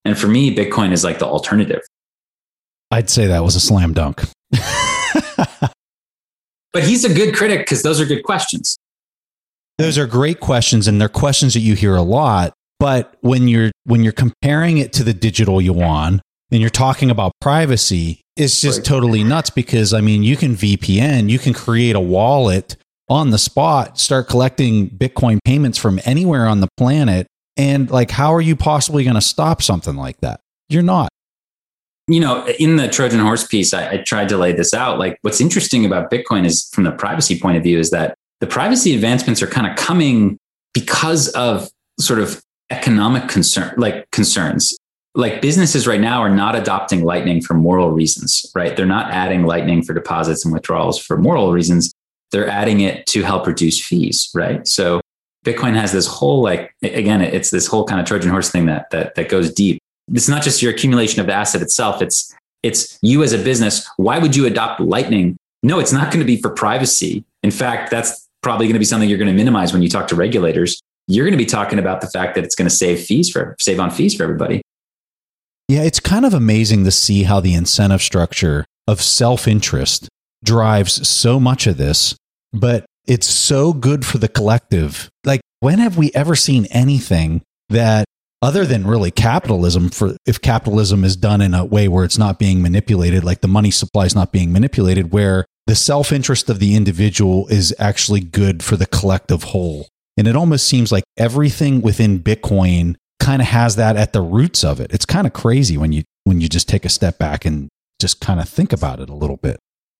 And for me, Bitcoin is like the alternative. I'd say that was a slam dunk. But he's a good critic because those are good questions. Those are great questions, and they're questions that you hear a lot. But when you're when you're comparing it to the digital yuan and you're talking about privacy, it's just right. totally nuts because, I mean, you can V P N, you can create a wallet on the spot, start collecting Bitcoin payments from anywhere on the planet. And like, how are you possibly going to stop something like that? You're not. You know, in the Trojan horse piece, I, I tried to lay this out. Like, what's interesting about Bitcoin is, from the privacy point of view, is that the privacy advancements are kind of coming because of sort of economic concern, like concerns. Like, businesses right now are not adopting Lightning for moral reasons, right? They're not adding Lightning for deposits and withdrawals for moral reasons. They're adding it to help reduce fees, right? So Bitcoin has this whole, like, again, it's this whole kind of Trojan horse thing that that that goes deep. It's not just your accumulation of the asset itself. It's it's you as a business. Why would you adopt Lightning? No, it's not going to be for privacy. In fact, that's probably going to be something you're going to minimize when you talk to regulators. You're going to be talking about the fact that it's going to save fees for save on fees for everybody. Yeah, it's kind of amazing to see how the incentive structure of self-interest drives so much of this, but it's so good for the collective. Like, when have we ever seen anything that, other than really capitalism, for if capitalism is done in a way where it's not being manipulated, like the money supply is not being manipulated, where the self-interest of the individual is actually good for the collective whole? And it almost seems like everything within Bitcoin kind of has that at the roots of it. It's kind of crazy when you when you just take a step back and just kind of think about it a little bit.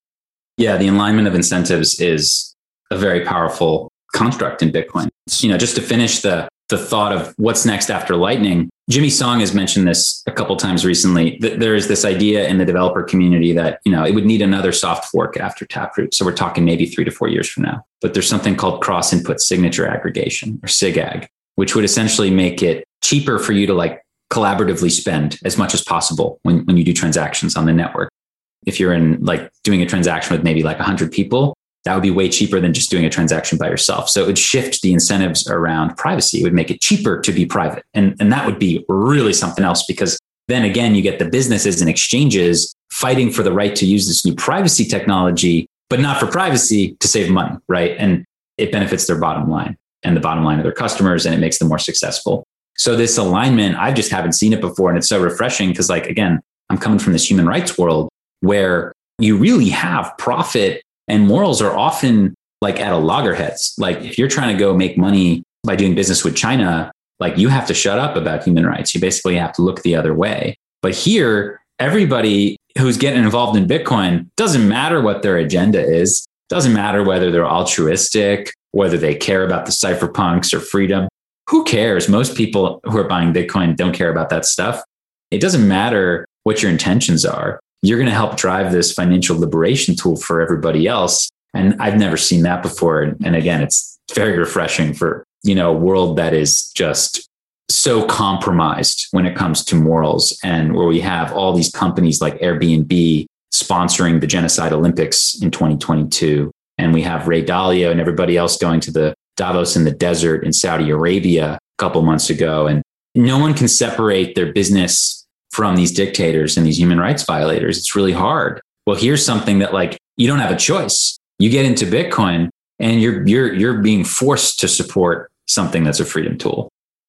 Yeah, the alignment of incentives is a very powerful construct in Bitcoin. You know, just to finish the the thought of what's next after Lightning, Jimmy Song has mentioned this a couple times recently. That there is this idea in the developer community that, you know, it would need another soft fork after Taproot. So we're talking maybe three to four years from now. But there's something called cross-input signature aggregation, or SIGAG, which would essentially make it cheaper for you to like collaboratively spend as much as possible when, when you do transactions on the network. If you're in like doing a transaction with maybe like one hundred people, that would be way cheaper than just doing a transaction by yourself. So it would shift the incentives around privacy. It would make it cheaper to be private. And, and that would be really something else, because then again, you get the businesses and exchanges fighting for the right to use this new privacy technology, but not for privacy, to save money, right? And it benefits their bottom line and the bottom line of their customers, and it makes them more successful. So this alignment, I just haven't seen it before. And it's so refreshing because, like, again, I'm coming from this human rights world where you really have profit, and morals are often like at a loggerheads. Like, if you're trying to go make money by doing business with China, like, you have to shut up about human rights. You basically have to look the other way. But here, everybody who's getting involved in Bitcoin, doesn't matter what their agenda is, doesn't matter whether they're altruistic, whether they care about the cypherpunks or freedom. Who cares? Most people who are buying Bitcoin don't care about that stuff. It doesn't matter what your intentions are. You're going to help drive this financial liberation tool for everybody else. And I've never seen that before. And again, it's very refreshing for, you know, a world that is just so compromised when it comes to morals, and where we have all these companies like Airbnb sponsoring the Genocide Olympics in twenty twenty-two. And we have Ray Dalio and everybody else going to the Davos in the desert in Saudi Arabia a couple months ago. And no one can separate their business from these dictators and these human rights violators. It's really hard. Well, here's something that, like, you don't have a choice. You get into Bitcoin and you're you're you're being forced to support something that's a freedom tool.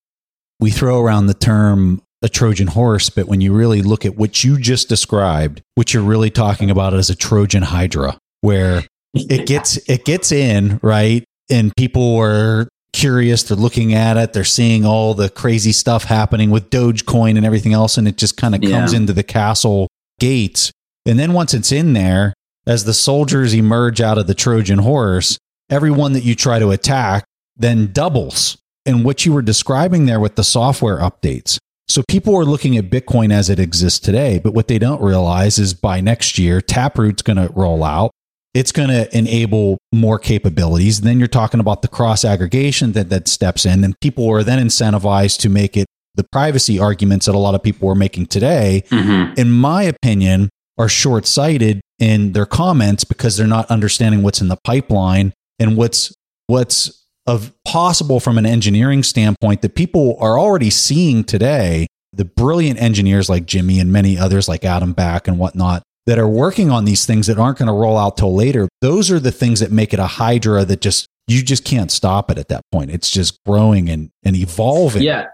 We throw around the term a Trojan horse, but when you really look at what you just described, what you're really talking about is a Trojan Hydra, where it gets it gets in, right? And people are curious, they're looking at it, they're seeing all the crazy stuff happening with Dogecoin and everything else, and it just kind of comes yeah. into the castle gates. And then once it's in there, as the soldiers emerge out of the Trojan horse, everyone that you try to attack then doubles. And what you were describing there with the software updates. So people are looking at Bitcoin as it exists today, but what they don't realize is by next year, Taproot's going to roll out. It's going to enable more capabilities. And then you're talking about the cross aggregation that, that steps in, and people are then incentivized to make it the privacy arguments that a lot of people are making today, mm-hmm. in my opinion, are short-sighted in their comments because they're not understanding what's in the pipeline and what's what's of possible from an engineering standpoint that people are already seeing today the brilliant engineers like Jimmy and many others like Adam Back and whatnot that are working on these things that aren't going to roll out till later. Those are the things that make it a hydra that just, you just can't stop it at that point. It's just growing and, and evolving. Yeah.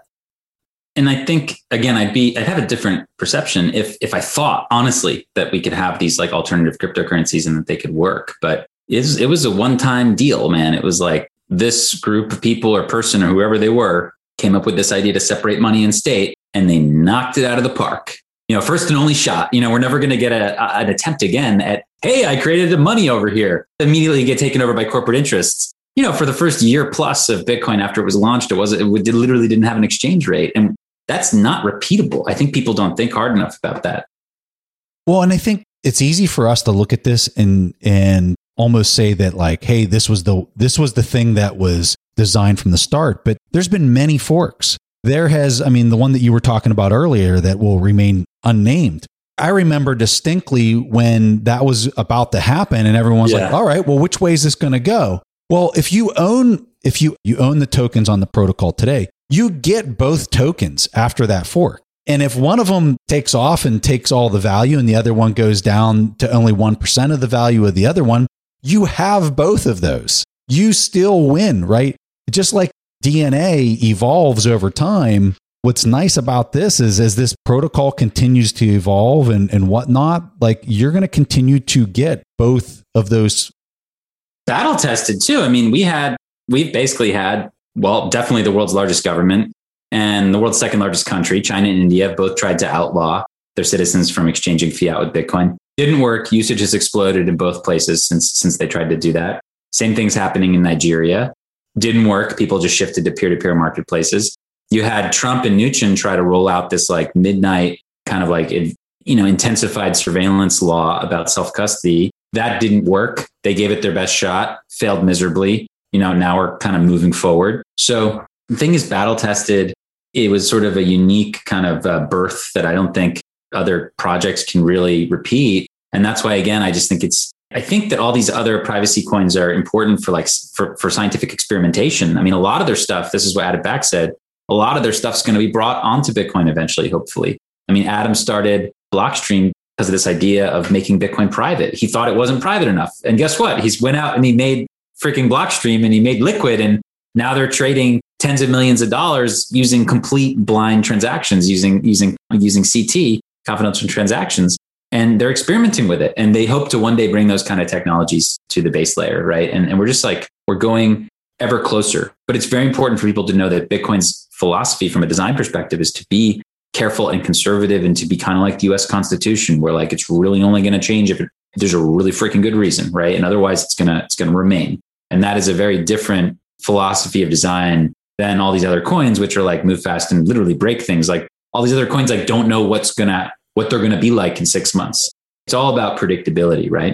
And I think, again, I'd be, I'd have a different perception if, if I thought honestly that we could have these like alternative cryptocurrencies and that they could work. But it was, it was a one-time deal, man. It was like this group of people or person or whoever they were came up with this idea to separate money and state, and they knocked it out of the park. You know, first and only shot. You know, we're never going to get a, a, an attempt again at, hey, I created the money over here. Immediately get taken over by corporate interests. You know, for the first year plus of Bitcoin after it was launched, it was it literally didn't have an exchange rate, and that's not repeatable. I think people don't think hard enough about that. Well, and I think it's easy for us to look at this and and almost say that like, hey, this was the this was the thing that was designed from the start. But there's been many forks. There has, I mean, the one that you were talking about earlier that will remain unnamed. I remember distinctly when that was about to happen, and everyone's yeah. like, all right, well, which way is this going to go? Well, if you own if you you own the tokens on the protocol today, you get both tokens after that fork. And if one of them takes off and takes all the value and the other one goes down to only one percent of the value of the other one, you have both of those. You still win, right? Just like D N A evolves over time. What's nice about this is as this protocol continues to evolve and, and whatnot, like you're going to continue to get both of those. Battle tested too. I mean, we had, we've basically had, well, definitely the world's largest government and the world's second largest country, China and India, have both tried to outlaw their citizens from exchanging fiat with Bitcoin. Didn't work. Usage has exploded in both places since, since they tried to do that. Same thing's happening in Nigeria. Didn't work. People just shifted to peer-to-peer marketplaces. You had Trump and Mnuchin try to roll out this like midnight kind of like, you know, intensified surveillance law about self-custody. That didn't work. They gave it their best shot, failed miserably. You know, now we're kind of moving forward. So the thing is battle tested. It was sort of a unique kind of uh, birth that I don't think other projects can really repeat. And that's why, again, I just think it's, I think that all these other privacy coins are important for like, for, for scientific experimentation. I mean, a lot of their stuff, this is what Adam Back said, a lot of their stuff's going to be brought onto Bitcoin eventually, hopefully. I mean, Adam started Blockstream because of this idea of making Bitcoin private. He thought it wasn't private enough. And guess what? He's went out and he made freaking Blockstream and he made Liquid. And now they're trading tens of millions of dollars using complete blind transactions, using, using, using C T, confidential transactions. And they're experimenting with it. And they hope to one day bring those kind of technologies to the base layer, right? And, and we're just like, we're going ever closer. But it's very important for people to know that Bitcoin's philosophy from a design perspective is to be careful and conservative and to be kind of like the U S Constitution, where like it's really only going to change if, it, if there's a really freaking good reason, right? And otherwise it's gonna it's gonna remain. And that is a very different philosophy of design than all these other coins, which are like move fast and literally break things. Like all these other coins, like don't know what's gonna what they're gonna be like in six months. It's all about predictability, right?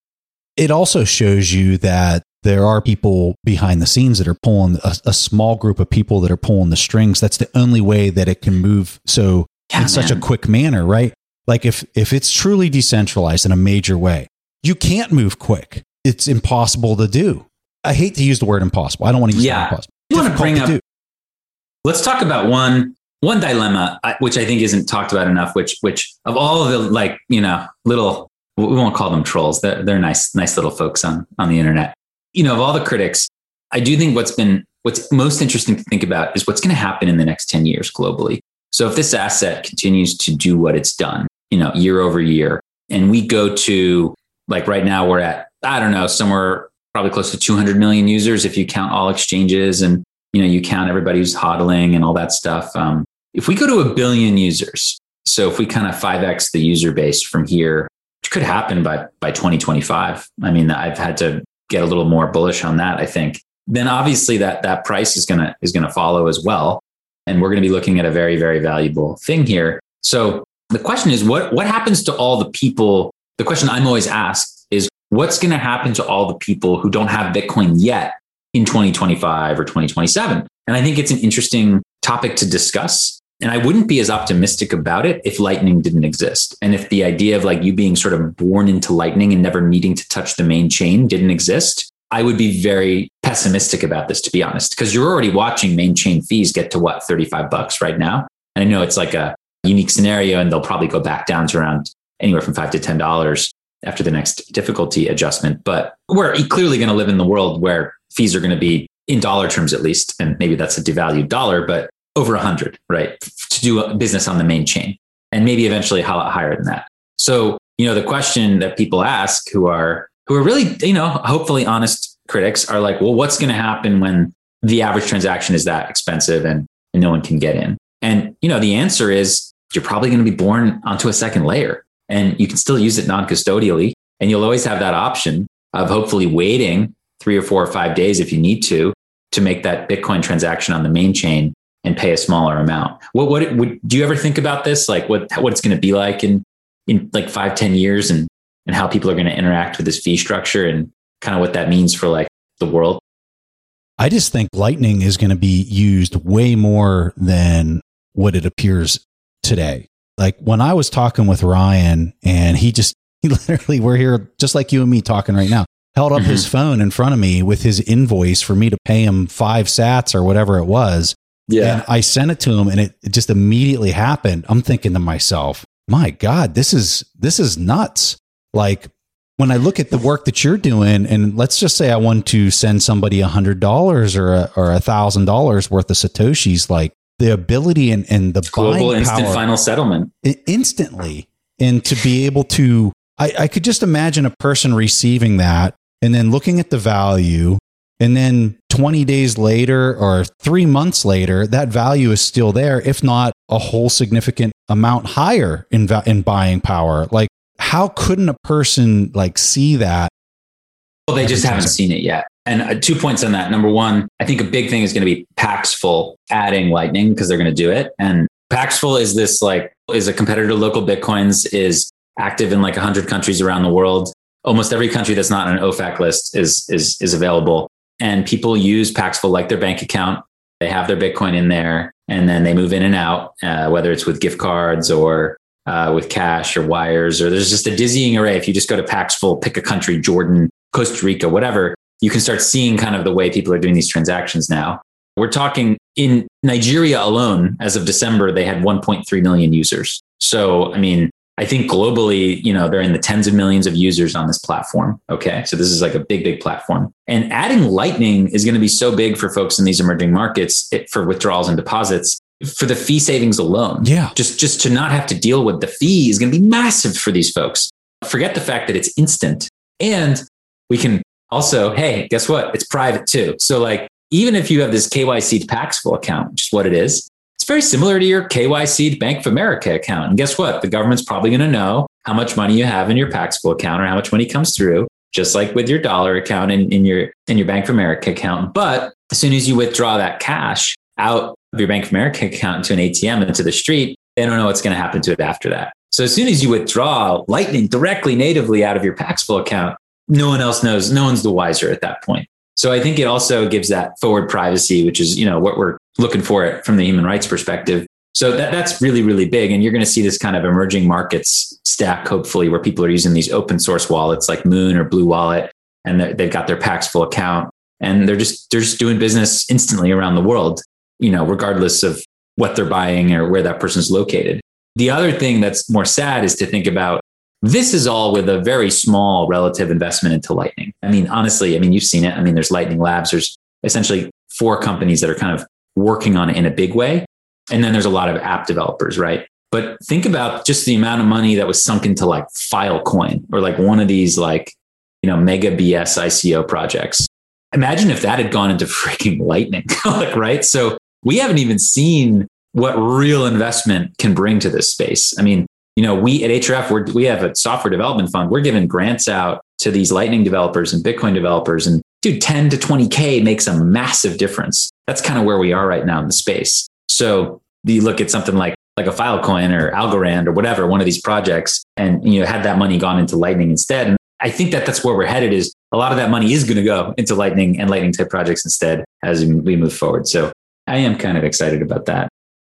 It also shows you that there are people behind the scenes that are pulling a, a small group of people that are pulling the strings. That's the only way that it can move so yeah, in man. such a quick manner, right? Like if, if it's truly decentralized in a major way, you can't move quick. It's impossible to do. I hate to use the word impossible. I don't want to use yeah. the word impossible. You want to bring up, do. Let's talk about one, one dilemma, which I think isn't talked about enough, which, which of all of the like, you know, little, we won't call them trolls. They're, they're nice, nice little folks on, on the internet. You know, of all the critics, I do think what's been, what's most interesting to think about is what's going to happen in the next ten years globally. So if this asset continues to do what it's done, you know, year over year, and we go to like right now we're at, I don't know, somewhere probably close to two hundred million users if you count all exchanges and, you know, you count everybody who's hodling and all that stuff. Um, if we go to a billion users, so if we kind of five X the user base from here, which could happen by, by twenty twenty-five. I mean, I've had to get a little more bullish on that, I think. Then obviously that, that price is going to, is going to follow as well. And we're going to be looking at a very, very valuable thing here. So the question is, what, what happens to all the people? The question I'm always asked is what's going to happen to all the people who don't have Bitcoin yet in twenty twenty-five or twenty twenty-seven? And I think it's an interesting topic to discuss. And I wouldn't be as optimistic about it if Lightning didn't exist. And if the idea of like you being sort of born into Lightning and never needing to touch the main chain didn't exist, I would be very pessimistic about this, to be honest, because you're already watching main chain fees get to what, thirty-five bucks right now. And I know it's like a unique scenario and they'll probably go back down to around anywhere from five to ten dollars after the next difficulty adjustment. But we're clearly going to live in the world where fees are going to be in dollar terms, at least. And maybe that's a devalued dollar, but over a hundred, right? To do a business on the main chain, and maybe eventually a lot higher than that. So, you know, the question that people ask who are, who are really, you know, hopefully honest critics are like, well, what's going to happen when the average transaction is that expensive and, and no one can get in? And, you know, the answer is you're probably going to be born onto a second layer and you can still use it non-custodially. And you'll always have that option of hopefully waiting three or four or five days if you need to, to make that Bitcoin transaction on the main chain and pay a smaller amount. What, what would, do you ever think about this? Like what, what it's going to be like in, in like five, ten years and, and how people are going to interact with this fee structure and kind of what that means for like the world? I just think Lightning is going to be used way more than what it appears today. Like when I was talking with Ryan and he just, he literally, we're here just like you and me talking right now, held up mm-hmm. his phone in front of me with his invoice for me to pay him five sats or whatever it was. Yeah. And I sent it to him and it, it just immediately happened. I'm thinking to myself, my God, this is, this is nuts. Like when I look at the work that you're doing, and let's just say I want to send somebody a hundred dollars or a, or a thousand dollars worth of Satoshis, like the ability and, and the global instant power, final settlement instantly. And to be able to, I, I could just imagine a person receiving that and then looking at the value. And then twenty days later or three months later, that value is still there, if not a whole significant amount higher in va- in buying power. Like, how couldn't a person like see that? Well, they just haven't seen it yet. And uh, two points on that. Number one, I think a big thing is going to be Paxful adding Lightning because they're going to do it. And Paxful is this like, is a competitor to local Bitcoins, is active in like one hundred countries around the world. Almost every country that's not on an O F A C list is, is, is available. And people use Paxful like their bank account. They have their Bitcoin in there and then they move in and out, uh, whether it's with gift cards or uh, with cash or wires, or there's just a dizzying array. If you just go to Paxful, pick a country, Jordan, Costa Rica, whatever, you can start seeing kind of the way people are doing these transactions now. We're talking in Nigeria alone, as of December, they had one point three million users. So, I mean, I think globally, you know, they're in the tens of millions of users on this platform. Okay. So this is like a big, big platform. And adding Lightning is going to be so big for folks in these emerging markets it, for withdrawals and deposits for the fee savings alone. Yeah. Just, just to not have to deal with the fee is going to be massive for these folks. Forget the fact that it's instant. And we can also, hey, guess what? It's private too. So like, even if you have this K Y C'd Paxful account, which is what it is, it's very similar to your K Y C'd Bank of America account. And guess what? The government's probably going to know how much money you have in your Paxful account or how much money comes through, just like with your dollar account in, in your in your Bank of America account. But as soon as you withdraw that cash out of your Bank of America account into an A T M and into the street, they don't know what's going to happen to it after that. So as soon as you withdraw Lightning directly natively out of your Paxful account, no one else knows. No one's the wiser at that point. So I think it also gives that forward privacy, which is, you know, what we're looking for it from the human rights perspective. So that, that's really, really big. And you're going to see this kind of emerging markets stack, hopefully, where people are using these open source wallets like Moon or Blue Wallet, and they've got their Paxful account and they're just, they're just doing business instantly around the world, you know, regardless of what they're buying or where that person's located. The other thing that's more sad is to think about, this is all with a very small relative investment into Lightning. I mean, honestly, I mean, you've seen it. I mean, there's Lightning Labs. There's essentially four companies that are kind of working on it in a big way. And then there's a lot of app developers, right? But think about just the amount of money that was sunk into like Filecoin or like one of these like, you know, mega B S I C O projects. Imagine if that had gone into freaking Lightning, like, right? So we haven't even seen what real investment can bring to this space. I mean, you know, we at H R F, we're, we have a software development fund. We're giving grants out to these Lightning developers and Bitcoin developers. And dude, ten to twenty K makes a massive difference. That's kind of where we are right now in the space. So you look at something like, like a Filecoin or Algorand or whatever, one of these projects, and, you know, had that money gone into Lightning instead. And I think that that's where we're headed, is a lot of that money is going to go into Lightning and Lightning type projects instead as we move forward. So I am kind of excited about that.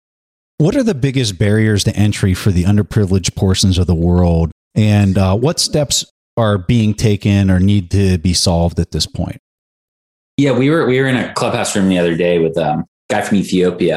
What are the biggest barriers to entry for the underprivileged portions of the world? And uh, what steps are being taken or need to be solved at this point? Yeah, we were we were in a Clubhouse room the other day with um, a guy from Ethiopia.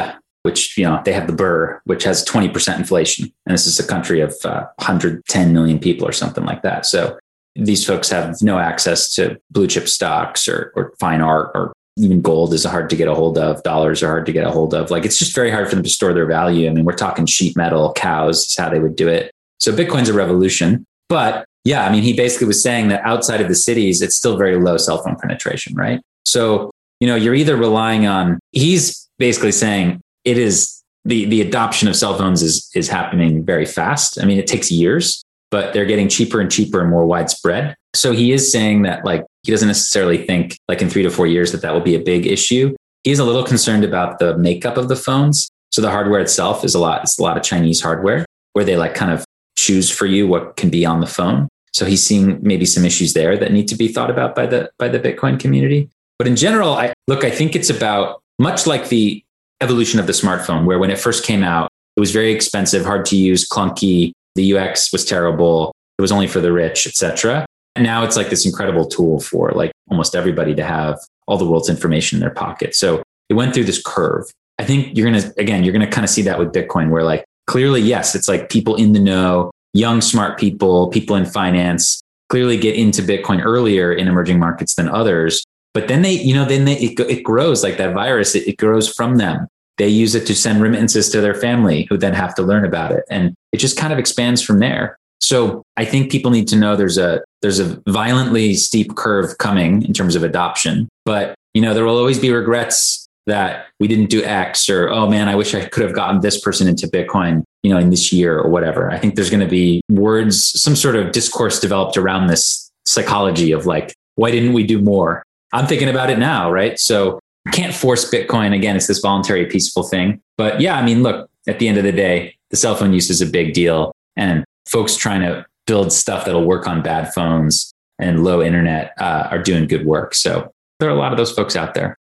which, you know, they have the burr, which has twenty percent inflation. And this is a country of uh, one hundred ten million people or something like that. So these folks have no access to blue chip stocks or, or fine art, or even gold is hard to get a hold of. Dollars are hard to get a hold of. Like, it's just very hard for them to store their value. I mean, we're talking sheet metal, cows is how they would do it. So Bitcoin's a revolution. But yeah, I mean, he basically was saying that outside of the cities, it's still very low cell phone penetration, right? So, you know, you're either relying on, he's basically saying it is the, the adoption of cell phones is, is happening very fast. I mean, it takes years, but they're getting cheaper and cheaper and more widespread. So he is saying that, like, he doesn't necessarily think like in three to four years that that will be a big issue. He's a little concerned about the makeup of the phones. So the hardware itself is a lot, it's a lot of Chinese hardware where they like kind of choose for you what can be on the phone. So he's seeing maybe some issues there that need to be thought about by the, by the Bitcoin community. But in general, I look, I think it's about much like the evolution of the smartphone, where when it first came out, it was very expensive, hard to use, clunky. The U X was terrible. It was only for the rich, et cetera. And now it's like this incredible tool for like almost everybody to have all the world's information in their pocket. So it went through this curve. I think you're going to, again, you're going to kind of see that with Bitcoin, where like clearly, yes, it's like people in the know, young, smart people, people in finance clearly get into Bitcoin earlier in emerging markets than others. But then they, you know, then they, it, it grows like that virus. It, it grows from them. They use it to send remittances to their family, who then have to learn about it. And it just kind of expands from there. So I think people need to know there's a, there's a violently steep curve coming in terms of adoption, but, you know, there will always be regrets that we didn't do X, or, oh man, I wish I could have gotten this person into Bitcoin, you know, in this year or whatever. I think there's going to be words, some sort of discourse developed around this psychology of like, why didn't we do more? I'm thinking about it now, right? So you can't force Bitcoin. Again, it's this voluntary, peaceful thing. But yeah, I mean, look, at the end of the day, the cell phone use is a big deal. And folks trying to build stuff that'll work on bad phones and low internet uh, are doing good work. So there are a lot of those folks out there.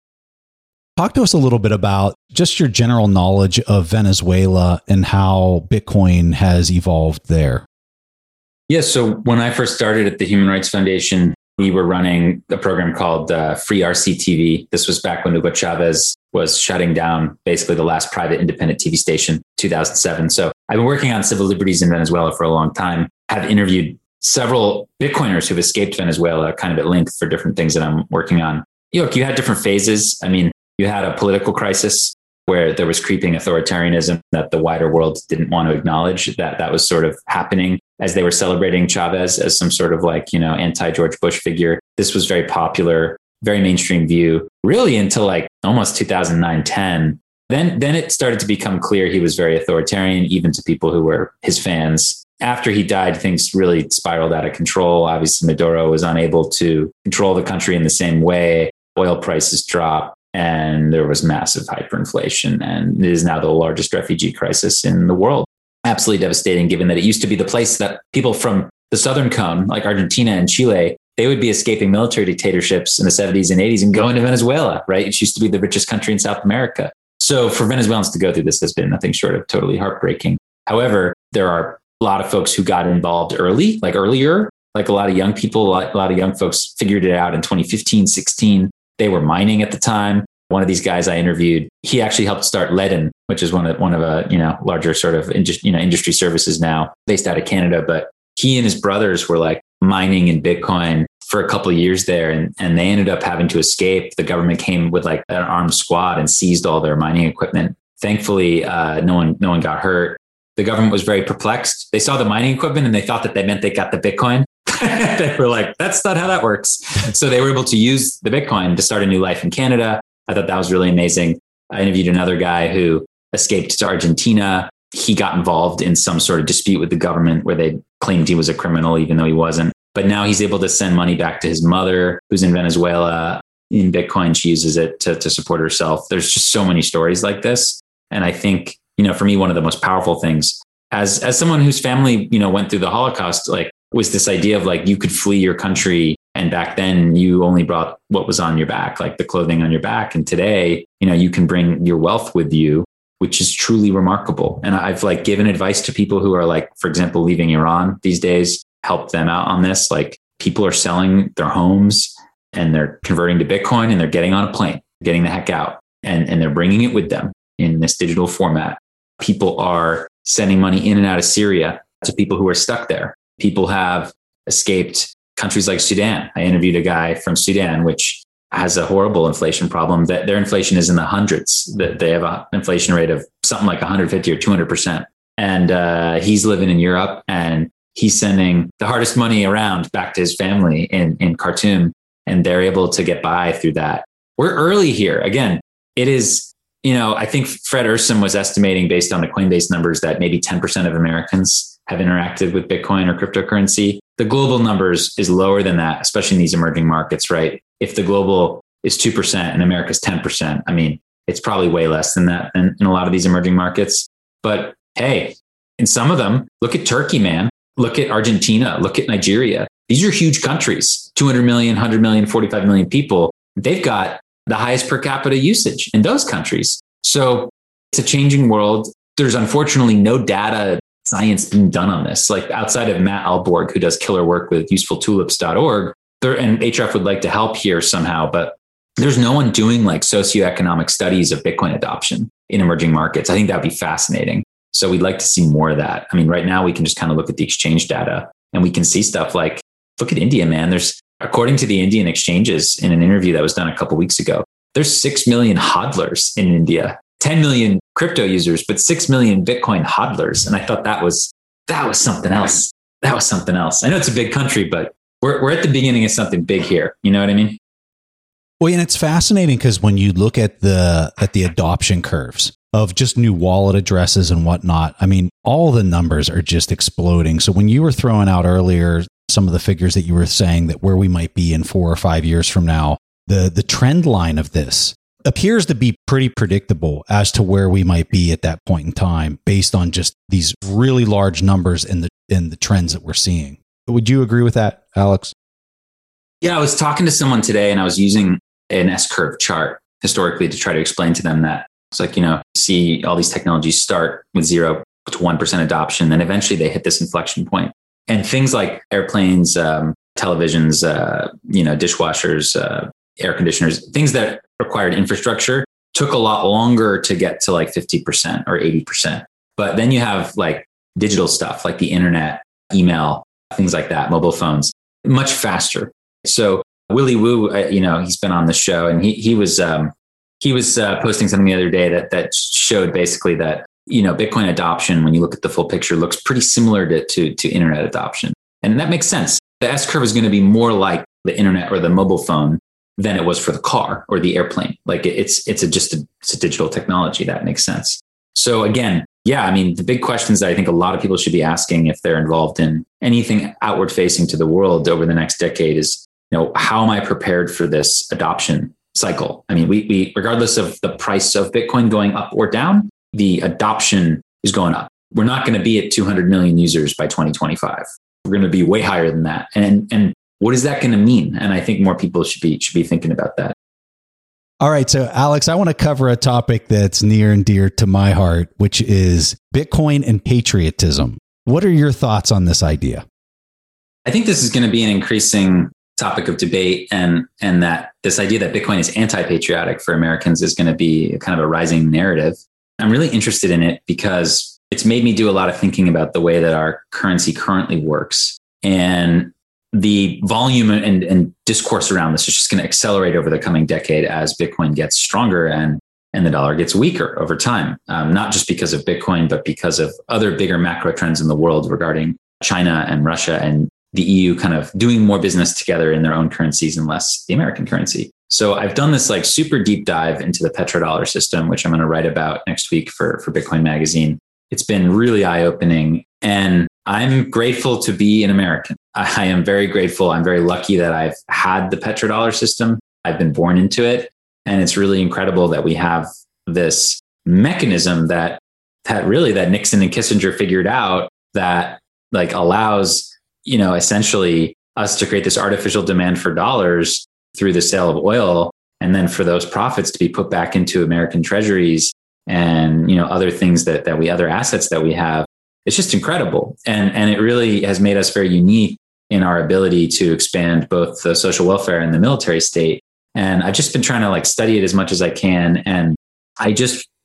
Talk to us a little bit about just your general knowledge of Venezuela and how Bitcoin has evolved there. Yeah. So when I first started at the Human Rights Foundation, we were running a program called uh, Free R C T V. This was back when Hugo Chavez was shutting down basically the last private independent T V station, two thousand seven. So I've been working on civil liberties in Venezuela for a long time. I've interviewed several Bitcoiners who've escaped Venezuela, kind of at length, for different things that I'm working on. You look, you had different phases. I mean, you had a political crisis where there was creeping authoritarianism that the wider world didn't want to acknowledge, that that was sort of happening as they were celebrating Chavez as some sort of like, you know, anti-George Bush figure. This was very popular, very mainstream view, really until like almost two thousand nine, ten. Then, then it started to become clear he was very authoritarian, even to people who were his fans. After he died, things really spiraled out of control. Obviously, Maduro was unable to control the country in the same way. Oil prices dropped and there was massive hyperinflation. And it is now the largest refugee crisis in the world. Absolutely devastating, given that it used to be the place that people from the Southern Cone, like Argentina and Chile, they would be escaping military dictatorships in the seventies and eighties and going to Venezuela, right? It used to be the richest country in South America. So for Venezuelans to go through this has been nothing short of totally heartbreaking. However, there are a lot of folks who got involved early, like earlier, like a lot of young people, a lot, a lot of young folks figured it out in twenty fifteen, sixteen. They were mining at the time. One of these guys I interviewed, he actually helped start Ledin, which is one of one of a you know larger sort of industry, you know industry services now, based out of Canada. But he and his brothers were like mining in Bitcoin for a couple of years there, and and they ended up having to escape. The government came with like an armed squad and seized all their mining equipment. Thankfully, uh, no one no one got hurt. The government was very perplexed. They saw the mining equipment and they thought that they meant they got the Bitcoin. They were like, that's not how that works. So they were able to use the Bitcoin to start a new life in Canada. I thought that was really amazing. I interviewed another guy who escaped to Argentina. He got involved in some sort of dispute with the government where they claimed he was a criminal, even though he wasn't. But now he's able to send money back to his mother, who's in Venezuela. In Bitcoin, she uses it to, to support herself. There's just so many stories like this. And I think, you know, for me, one of the most powerful things as, as someone whose family, you know, went through the Holocaust, like was this idea of like, you could flee your country. And back then you only brought what was on your back, like the clothing on your back. And today, you know, you can bring your wealth with you, which is truly remarkable. And I've like given advice to people who are like, for example, leaving Iran these days, help them out on this. Like people are selling their homes and they're converting to Bitcoin and they're getting on a plane, getting the heck out and, and they're bringing it with them. in this digital format. People are sending money in and out of Syria to people who are stuck there. People have escaped countries like Sudan. I interviewed a guy from Sudan, which has a horrible inflation problem. That their inflation is in the hundreds. That they have an inflation rate of something like one hundred fifty or two hundred percent. And uh, he's living in Europe, and he's sending the hardest money around back to his family in, in Khartoum, and they're able to get by through that. We're early here. Again, it is, you know, I think Fred Ursum was estimating based on the Coinbase numbers that maybe ten percent of Americans have interacted with Bitcoin or cryptocurrency. The global numbers is lower than that, especially in these emerging markets, right? If the global is two percent and America's ten percent, I mean, it's probably way less than that in, in a lot of these emerging markets. But hey, in some of them, look at Turkey, man. Look at Argentina. Look at Nigeria. These are huge countries, two hundred million, one hundred million, forty-five million people. They've got the highest per capita usage in those countries. So it's a changing world. There's unfortunately no data science being done on this. Like outside of Matt Alborg, who does killer work with useful tulips dot org, there, and Href would like to help here somehow, but there's no one doing like socioeconomic studies of Bitcoin adoption in emerging markets. I think that'd be fascinating. So we'd like to see more of that. I mean, right now we can just kind of look at the exchange data and we can see stuff like, look at India, man. There's, according to the Indian exchanges in an interview that was done a couple of weeks ago, there's six million hodlers in India, ten million crypto users, but six million Bitcoin hodlers. And I thought that was, that was something else. That was something else. I know it's a big country, but we're, we're at the beginning of something big here. You know what I mean? Well, and it's fascinating because when you look at the, at the adoption curves of just new wallet addresses and whatnot, I mean, all the numbers are just exploding. So when you were throwing out earlier some of the figures that you were saying that where we might be in four or five years from now, the the trend line of this appears to be pretty predictable as to where we might be at that point in time based on just these really large numbers and the and the trends that we're seeing. Would you agree with that, Alex? Yeah, I was talking to someone today and I was using an S-curve chart historically to try to explain to them that it's like, you know, see all these technologies start with zero to one percent adoption, then eventually they hit this inflection point. And things like airplanes, um, televisions, uh, you know, dishwashers, uh, air conditioners, things that required infrastructure took a lot longer to get to like fifty percent or eighty percent. But then you have like digital stuff like the internet, email, things like that, mobile phones, much faster. So Willy Woo, uh, you know, he's been on the show and he he was um, he was uh, posting something the other day that that showed basically that, you know, Bitcoin adoption, when you look at the full picture, looks pretty similar to to, to internet adoption. And that makes sense. The S-curve is going to be more like the internet or the mobile phone than it was for the car or the airplane. Like it's it's a just a, it's a digital technology. That makes sense. So again, yeah, I mean, the big questions that I think a lot of people should be asking if they're involved in anything outward facing to the world over the next decade is, you know, how am I prepared for this adoption cycle? I mean, we we regardless of the price of Bitcoin going up or down, the adoption is going up. We're not going to be at two hundred million users by twenty twenty-five. We're going to be way higher than that. And and what is that going to mean? And I think more people should be should be thinking about that. All right. So, Alex, I want to cover a topic that's near and dear to my heart, which is Bitcoin and patriotism. What are your thoughts on this idea? I think this is going to be an increasing topic of debate, and and that this idea that Bitcoin is anti-patriotic for Americans is going to be kind of a rising narrative. I'm really interested in it because it's made me do a lot of thinking about the way that our currency currently works. And the volume and, and discourse around this is just going to accelerate over the coming decade as Bitcoin gets stronger and, and the dollar gets weaker over time. Um, not just because of Bitcoin, but because of other bigger macro trends in the world regarding China and Russia and the E U kind of doing more business together in their own currencies and less the American currency. So I've done this like super deep dive into the petrodollar system, which I'm going to write about next week for, for Bitcoin Magazine. It's been really eye-opening, and I'm grateful to be an American. I am very grateful. I'm very lucky that I've had the petrodollar system. I've been born into it. And it's really incredible that we have this mechanism that, that really that Nixon and Kissinger figured out that like allows, you know, essentially us to create this artificial demand for dollars through the sale of oil. And then for those profits to be put back into American treasuries and, you know, other things that, that we, other assets that we have. It's just incredible. And, and it really has made us very unique in our ability to expand both the social welfare and the military state. And I've just been trying to like study it as much as I can. And I just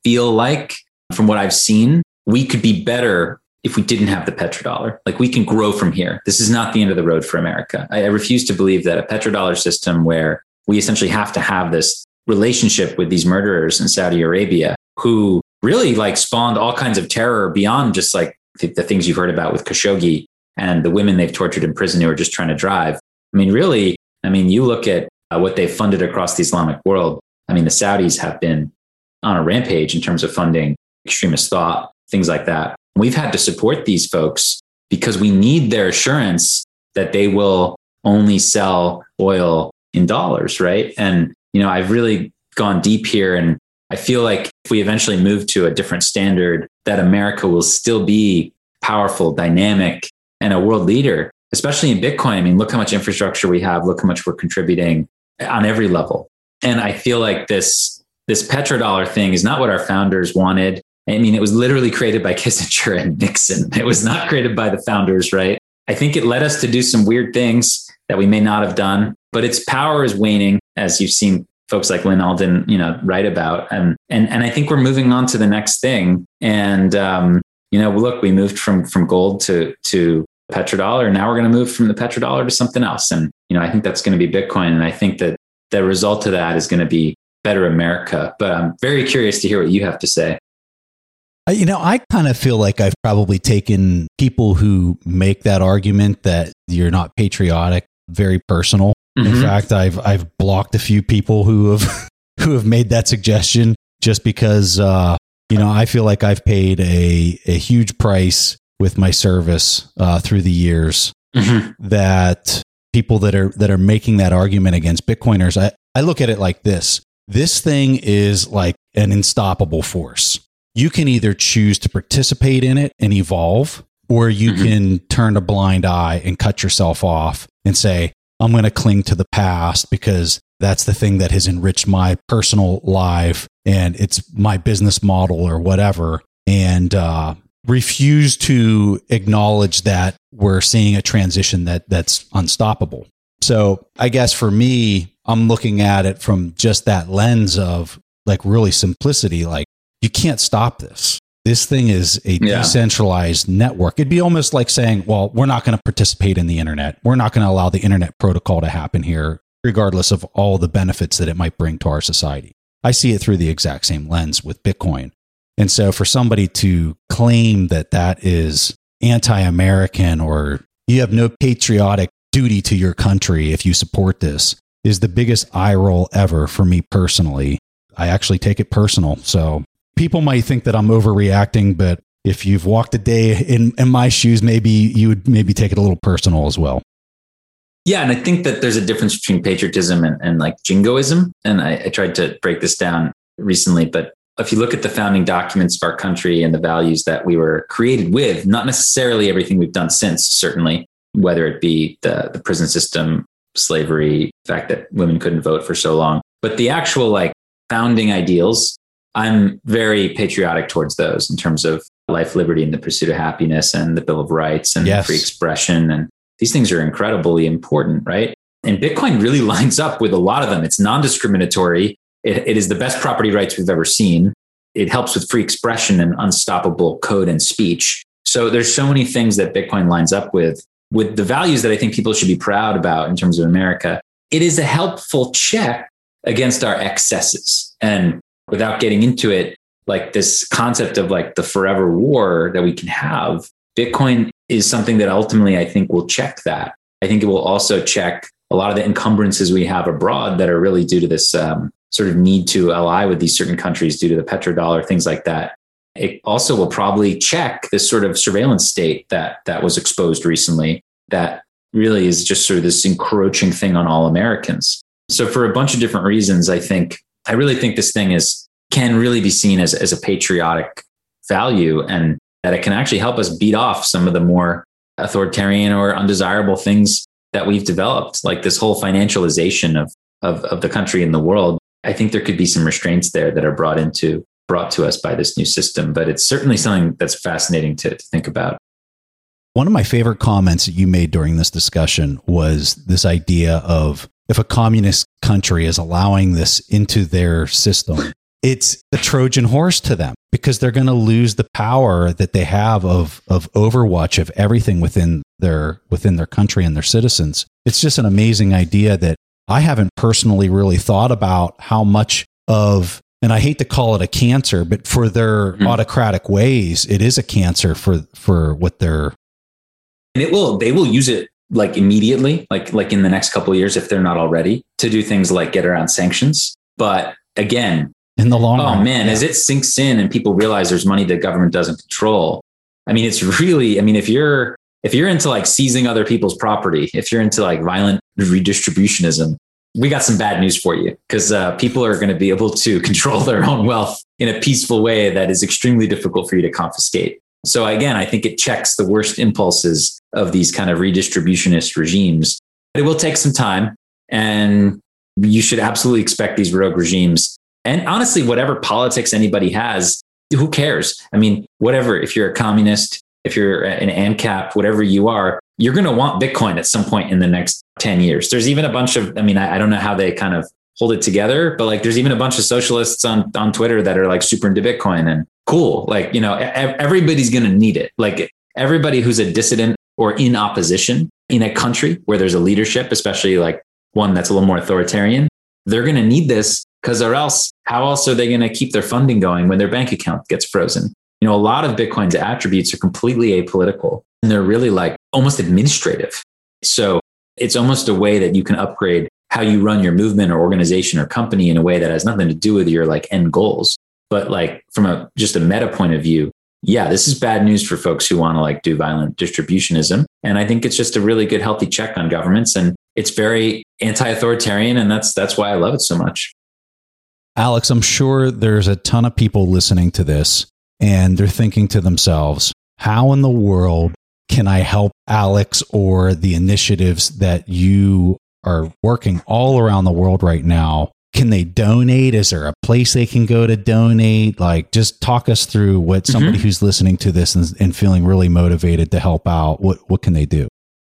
feel like, from what I've seen, we could be better if we didn't have the petrodollar. Like, we can grow from here. This is not the end of the road for America. I, I refuse to believe that a petrodollar system where we essentially have to have this relationship with these murderers in Saudi Arabia who really like spawned all kinds of terror beyond just like the, the things you've heard about with Khashoggi and the women they've tortured in prison who are just trying to drive. I mean, really, I mean, you look at uh, what they've funded across the Islamic world. I mean, the Saudis have been on a rampage in terms of funding extremist thought, things like that. We've had to support these folks because we need their assurance that they will only sell oil in dollars, right? And, you know, I've really gone deep here, and I feel like if we eventually move to a different standard, that America will still be powerful, dynamic, and a world leader, especially in Bitcoin. I mean, look how much infrastructure we have. Look how much we're contributing on every level. And I feel like this, this petrodollar thing is not what our founders wanted. I mean, it was literally created by Kissinger and Nixon. It was not created by the founders, right? I think it led us to do some weird things that we may not have done, but its power is waning, as you've seen folks like Lynn Alden, you know, write about. And, and, and I think we're moving on to the next thing. And, um, you know, look, we moved from, from gold to, to petrodollar. Now we're going to move from the petrodollar to something else. And, you know, I think that's going to be Bitcoin. And I think that the result of that is going to be better America. But I'm very curious to hear what you have to say. You know, I kind of feel like I've probably taken people who make that argument that you're not patriotic very personal. Mm-hmm. In fact, I've I've blocked a few people who have who have made that suggestion just because uh, you know, I feel like I've paid a a huge price with my service uh, through the years. Mm-hmm. That people that are that are making that argument against Bitcoiners, I, I look at it like this. This thing is like an unstoppable force. You can either choose to participate in it and evolve, or you mm-hmm. can turn a blind eye and cut yourself off and say, I'm going to cling to the past because that's the thing that has enriched my personal life and it's my business model or whatever. And uh, refuse to acknowledge that we're seeing a transition that that's unstoppable. So I guess for me, I'm looking at it from just that lens of like really simplicity, like, you can't stop this. This thing is a yeah. decentralized network. It'd be almost like saying, well, we're not going to participate in the internet. We're not going to allow the internet protocol to happen here, regardless of all the benefits that it might bring to our society. I see it through the exact same lens with Bitcoin. And so for somebody to claim that that is anti-American or you have no patriotic duty to your country if you support this is the biggest eye roll ever for me personally. I actually take it personal. So people might think that I'm overreacting, but if you've walked a day in, in my shoes, maybe you would maybe take it a little personal as well. Yeah. And I think that there's a difference between patriotism and, and like jingoism. And I, I tried to break this down recently, but if you look at the founding documents of our country and the values that we were created with, not necessarily everything we've done since, certainly, whether it be the, the prison system, slavery, the fact that women couldn't vote for so long, but the actual like founding ideals, I'm very patriotic towards those in terms of life, liberty, and the pursuit of happiness and the Bill of Rights and yes. free expression. And these things are incredibly important, right? And Bitcoin really lines up with a lot of them. It's non-discriminatory. It, it is the best property rights we've ever seen. It helps with free expression and unstoppable code and speech. So there's so many things that Bitcoin lines up with, with the values that I think people should be proud about in terms of America. It is a helpful check against our excesses. And without getting into it, like this concept of like the forever war that we can have, Bitcoin is something that ultimately I think will check that. I think it will also check a lot of the encumbrances we have abroad that are really due to this um, sort of need to ally with these certain countries due to the petrodollar, things like that. It also will probably check this sort of surveillance state that that was exposed recently that really is just sort of this encroaching thing on all Americans. So for a bunch of different reasons, I think, I really think this thing is, can really be seen as, as a patriotic value and that it can actually help us beat off some of the more authoritarian or undesirable things that we've developed, like this whole financialization of, of, of the country and the world. I think there could be some restraints there that are brought into, brought to us by this new system, but it's certainly something that's fascinating to, to think about. One of my favorite comments that you made during this discussion was this idea of if a communist country is allowing this into their system, it's the Trojan horse to them because they're going to lose the power that they have of of overwatch of everything within their within their country and their citizens. It's just an amazing idea that I haven't personally really thought about how much of, and I hate to call it a cancer, but for their mm-hmm. autocratic ways, it is a cancer for for what they're. And it will they will use it like immediately, like like in the next couple of years if they're not already, to do things like get around sanctions. But again, in the long oh run, man, yeah. as it sinks in and people realize there's money that government doesn't control. I mean, it's really, I mean, if you're, if you're into like seizing other people's property, if you're into like violent redistributionism, we got some bad news for you because uh, people are going to be able to control their own wealth in a peaceful way that is extremely difficult for you to confiscate. So again, I think it checks the worst impulses of these kind of redistributionist regimes. But it will take some time, and you should absolutely expect these rogue regimes. And honestly, whatever politics anybody has, who cares? I mean, whatever, if you're a communist, if you're an ANCAP, whatever you are, you're going to want Bitcoin at some point in the next ten years. There's even a bunch of, I mean, I, I don't know how they kind of hold it together, but like there's even a bunch of socialists on, on Twitter that are like super into Bitcoin and cool. Like, you know, everybody's going to need it. Like everybody who's a dissident or in opposition in a country where there's a leadership, especially like one that's a little more authoritarian, they're going to need this because or else how else are they going to keep their funding going when their bank account gets frozen? You know, a lot of Bitcoin's attributes are completely apolitical and they're really like almost administrative. So it's almost a way that you can upgrade how you run your movement or organization or company in a way that has nothing to do with your like end goals. But like from a just a meta point of view, yeah, this is bad news for folks who want to like do violent distributionism. And I think it's just a really good, healthy check on governments. And it's very anti-authoritarian. And that's that's why I love it so much. Alex, I'm sure there's a ton of people listening to this and they're thinking to themselves, how in the world can I help Alex or the initiatives that you are working all around the world right now? Can they donate? Is there a place they can go to donate? Like, just talk us through what somebody mm-hmm. who's listening to this and, and feeling really motivated to help out. What what can they do?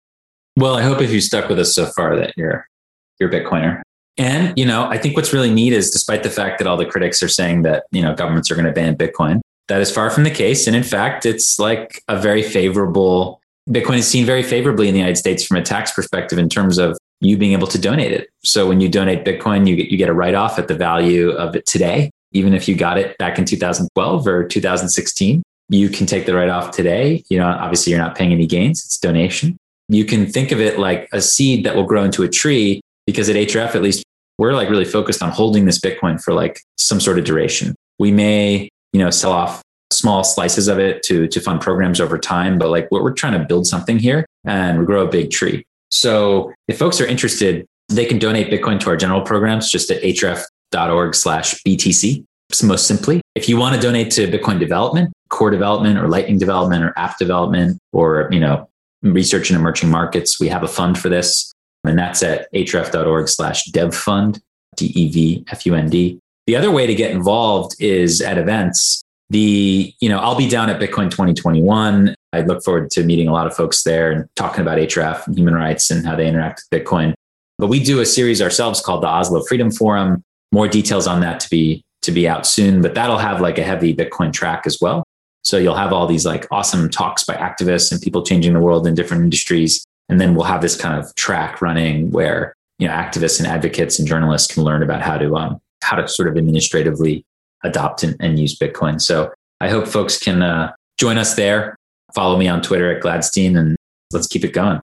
Well, I hope if you stuck with us so far that you're you're a Bitcoiner. And, you know, I think what's really neat is despite the fact that all the critics are saying that, you know, governments are going to ban Bitcoin, that is far from the case. And in fact, it's like a very favorable, Bitcoin is seen very favorably in the United States from a tax perspective in terms of you being able to donate it. So when you donate Bitcoin, you get, you get a write-off at the value of it today. Even if you got it back in two thousand twelve or two thousand sixteen, you can take the write-off today. You know, obviously you're not paying any gains. It's donation. You can think of it like a seed that will grow into a tree, because at H R F, at least, we're like really focused on holding this Bitcoin for like some sort of duration. We may, you know, sell off small slices of it to, to fund programs over time, but like we're trying to build something here and grow a big tree. So if folks are interested, they can donate Bitcoin to our general programs just at href.org slash BTC. Most simply, if you want to donate to Bitcoin development, core development or lightning development or app development or, you know, research in emerging markets, we have a fund for this. And that's at href.org slash devfund, D E V F U N D. The other way to get involved is at events. The, you know, I'll be down at Bitcoin twenty twenty-one. I look forward to meeting a lot of folks there and talking about H R F and human rights and how they interact with Bitcoin. But we do a series ourselves called the Oslo Freedom Forum. More details on that to be to be out soon, but that'll have like a heavy Bitcoin track as well. So you'll have all these like awesome talks by activists and people changing the world in different industries. And then we'll have this kind of track running where, you know, activists and advocates and journalists can learn about how to um, how to sort of administratively adopt and, and use Bitcoin. So I hope folks can uh, join us there. Follow me on Twitter at Gladstein, and let's keep it going.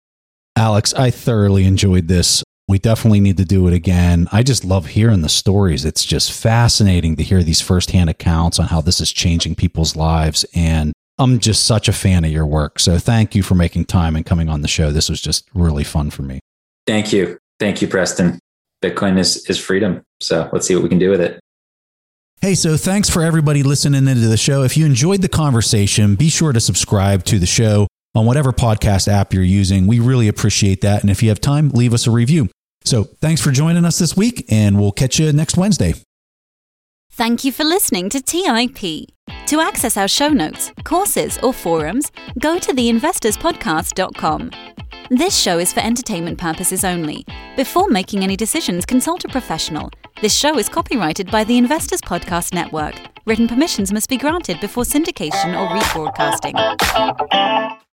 Alex, I thoroughly enjoyed this. We definitely need to do it again. I just love hearing the stories. It's just fascinating to hear these firsthand accounts on how this is changing people's lives. And I'm just such a fan of your work. So thank you for making time and coming on the show. This was just really fun for me. Thank you. Thank you, Preston. Bitcoin is, is freedom. So let's see what we can do with it. Hey, so thanks for everybody listening into the show. If you enjoyed the conversation, be sure to subscribe to the show on whatever podcast app you're using. We really appreciate that. And if you have time, leave us a review. So thanks for joining us this week, and we'll catch you next Wednesday. Thank you for listening to T I P. To access our show notes, courses, or forums, go to the investors podcast dot com. This show is for entertainment purposes only. Before making any decisions, consult a professional. This show is copyrighted by the Investors Podcast Network. Written permissions must be granted before syndication or rebroadcasting.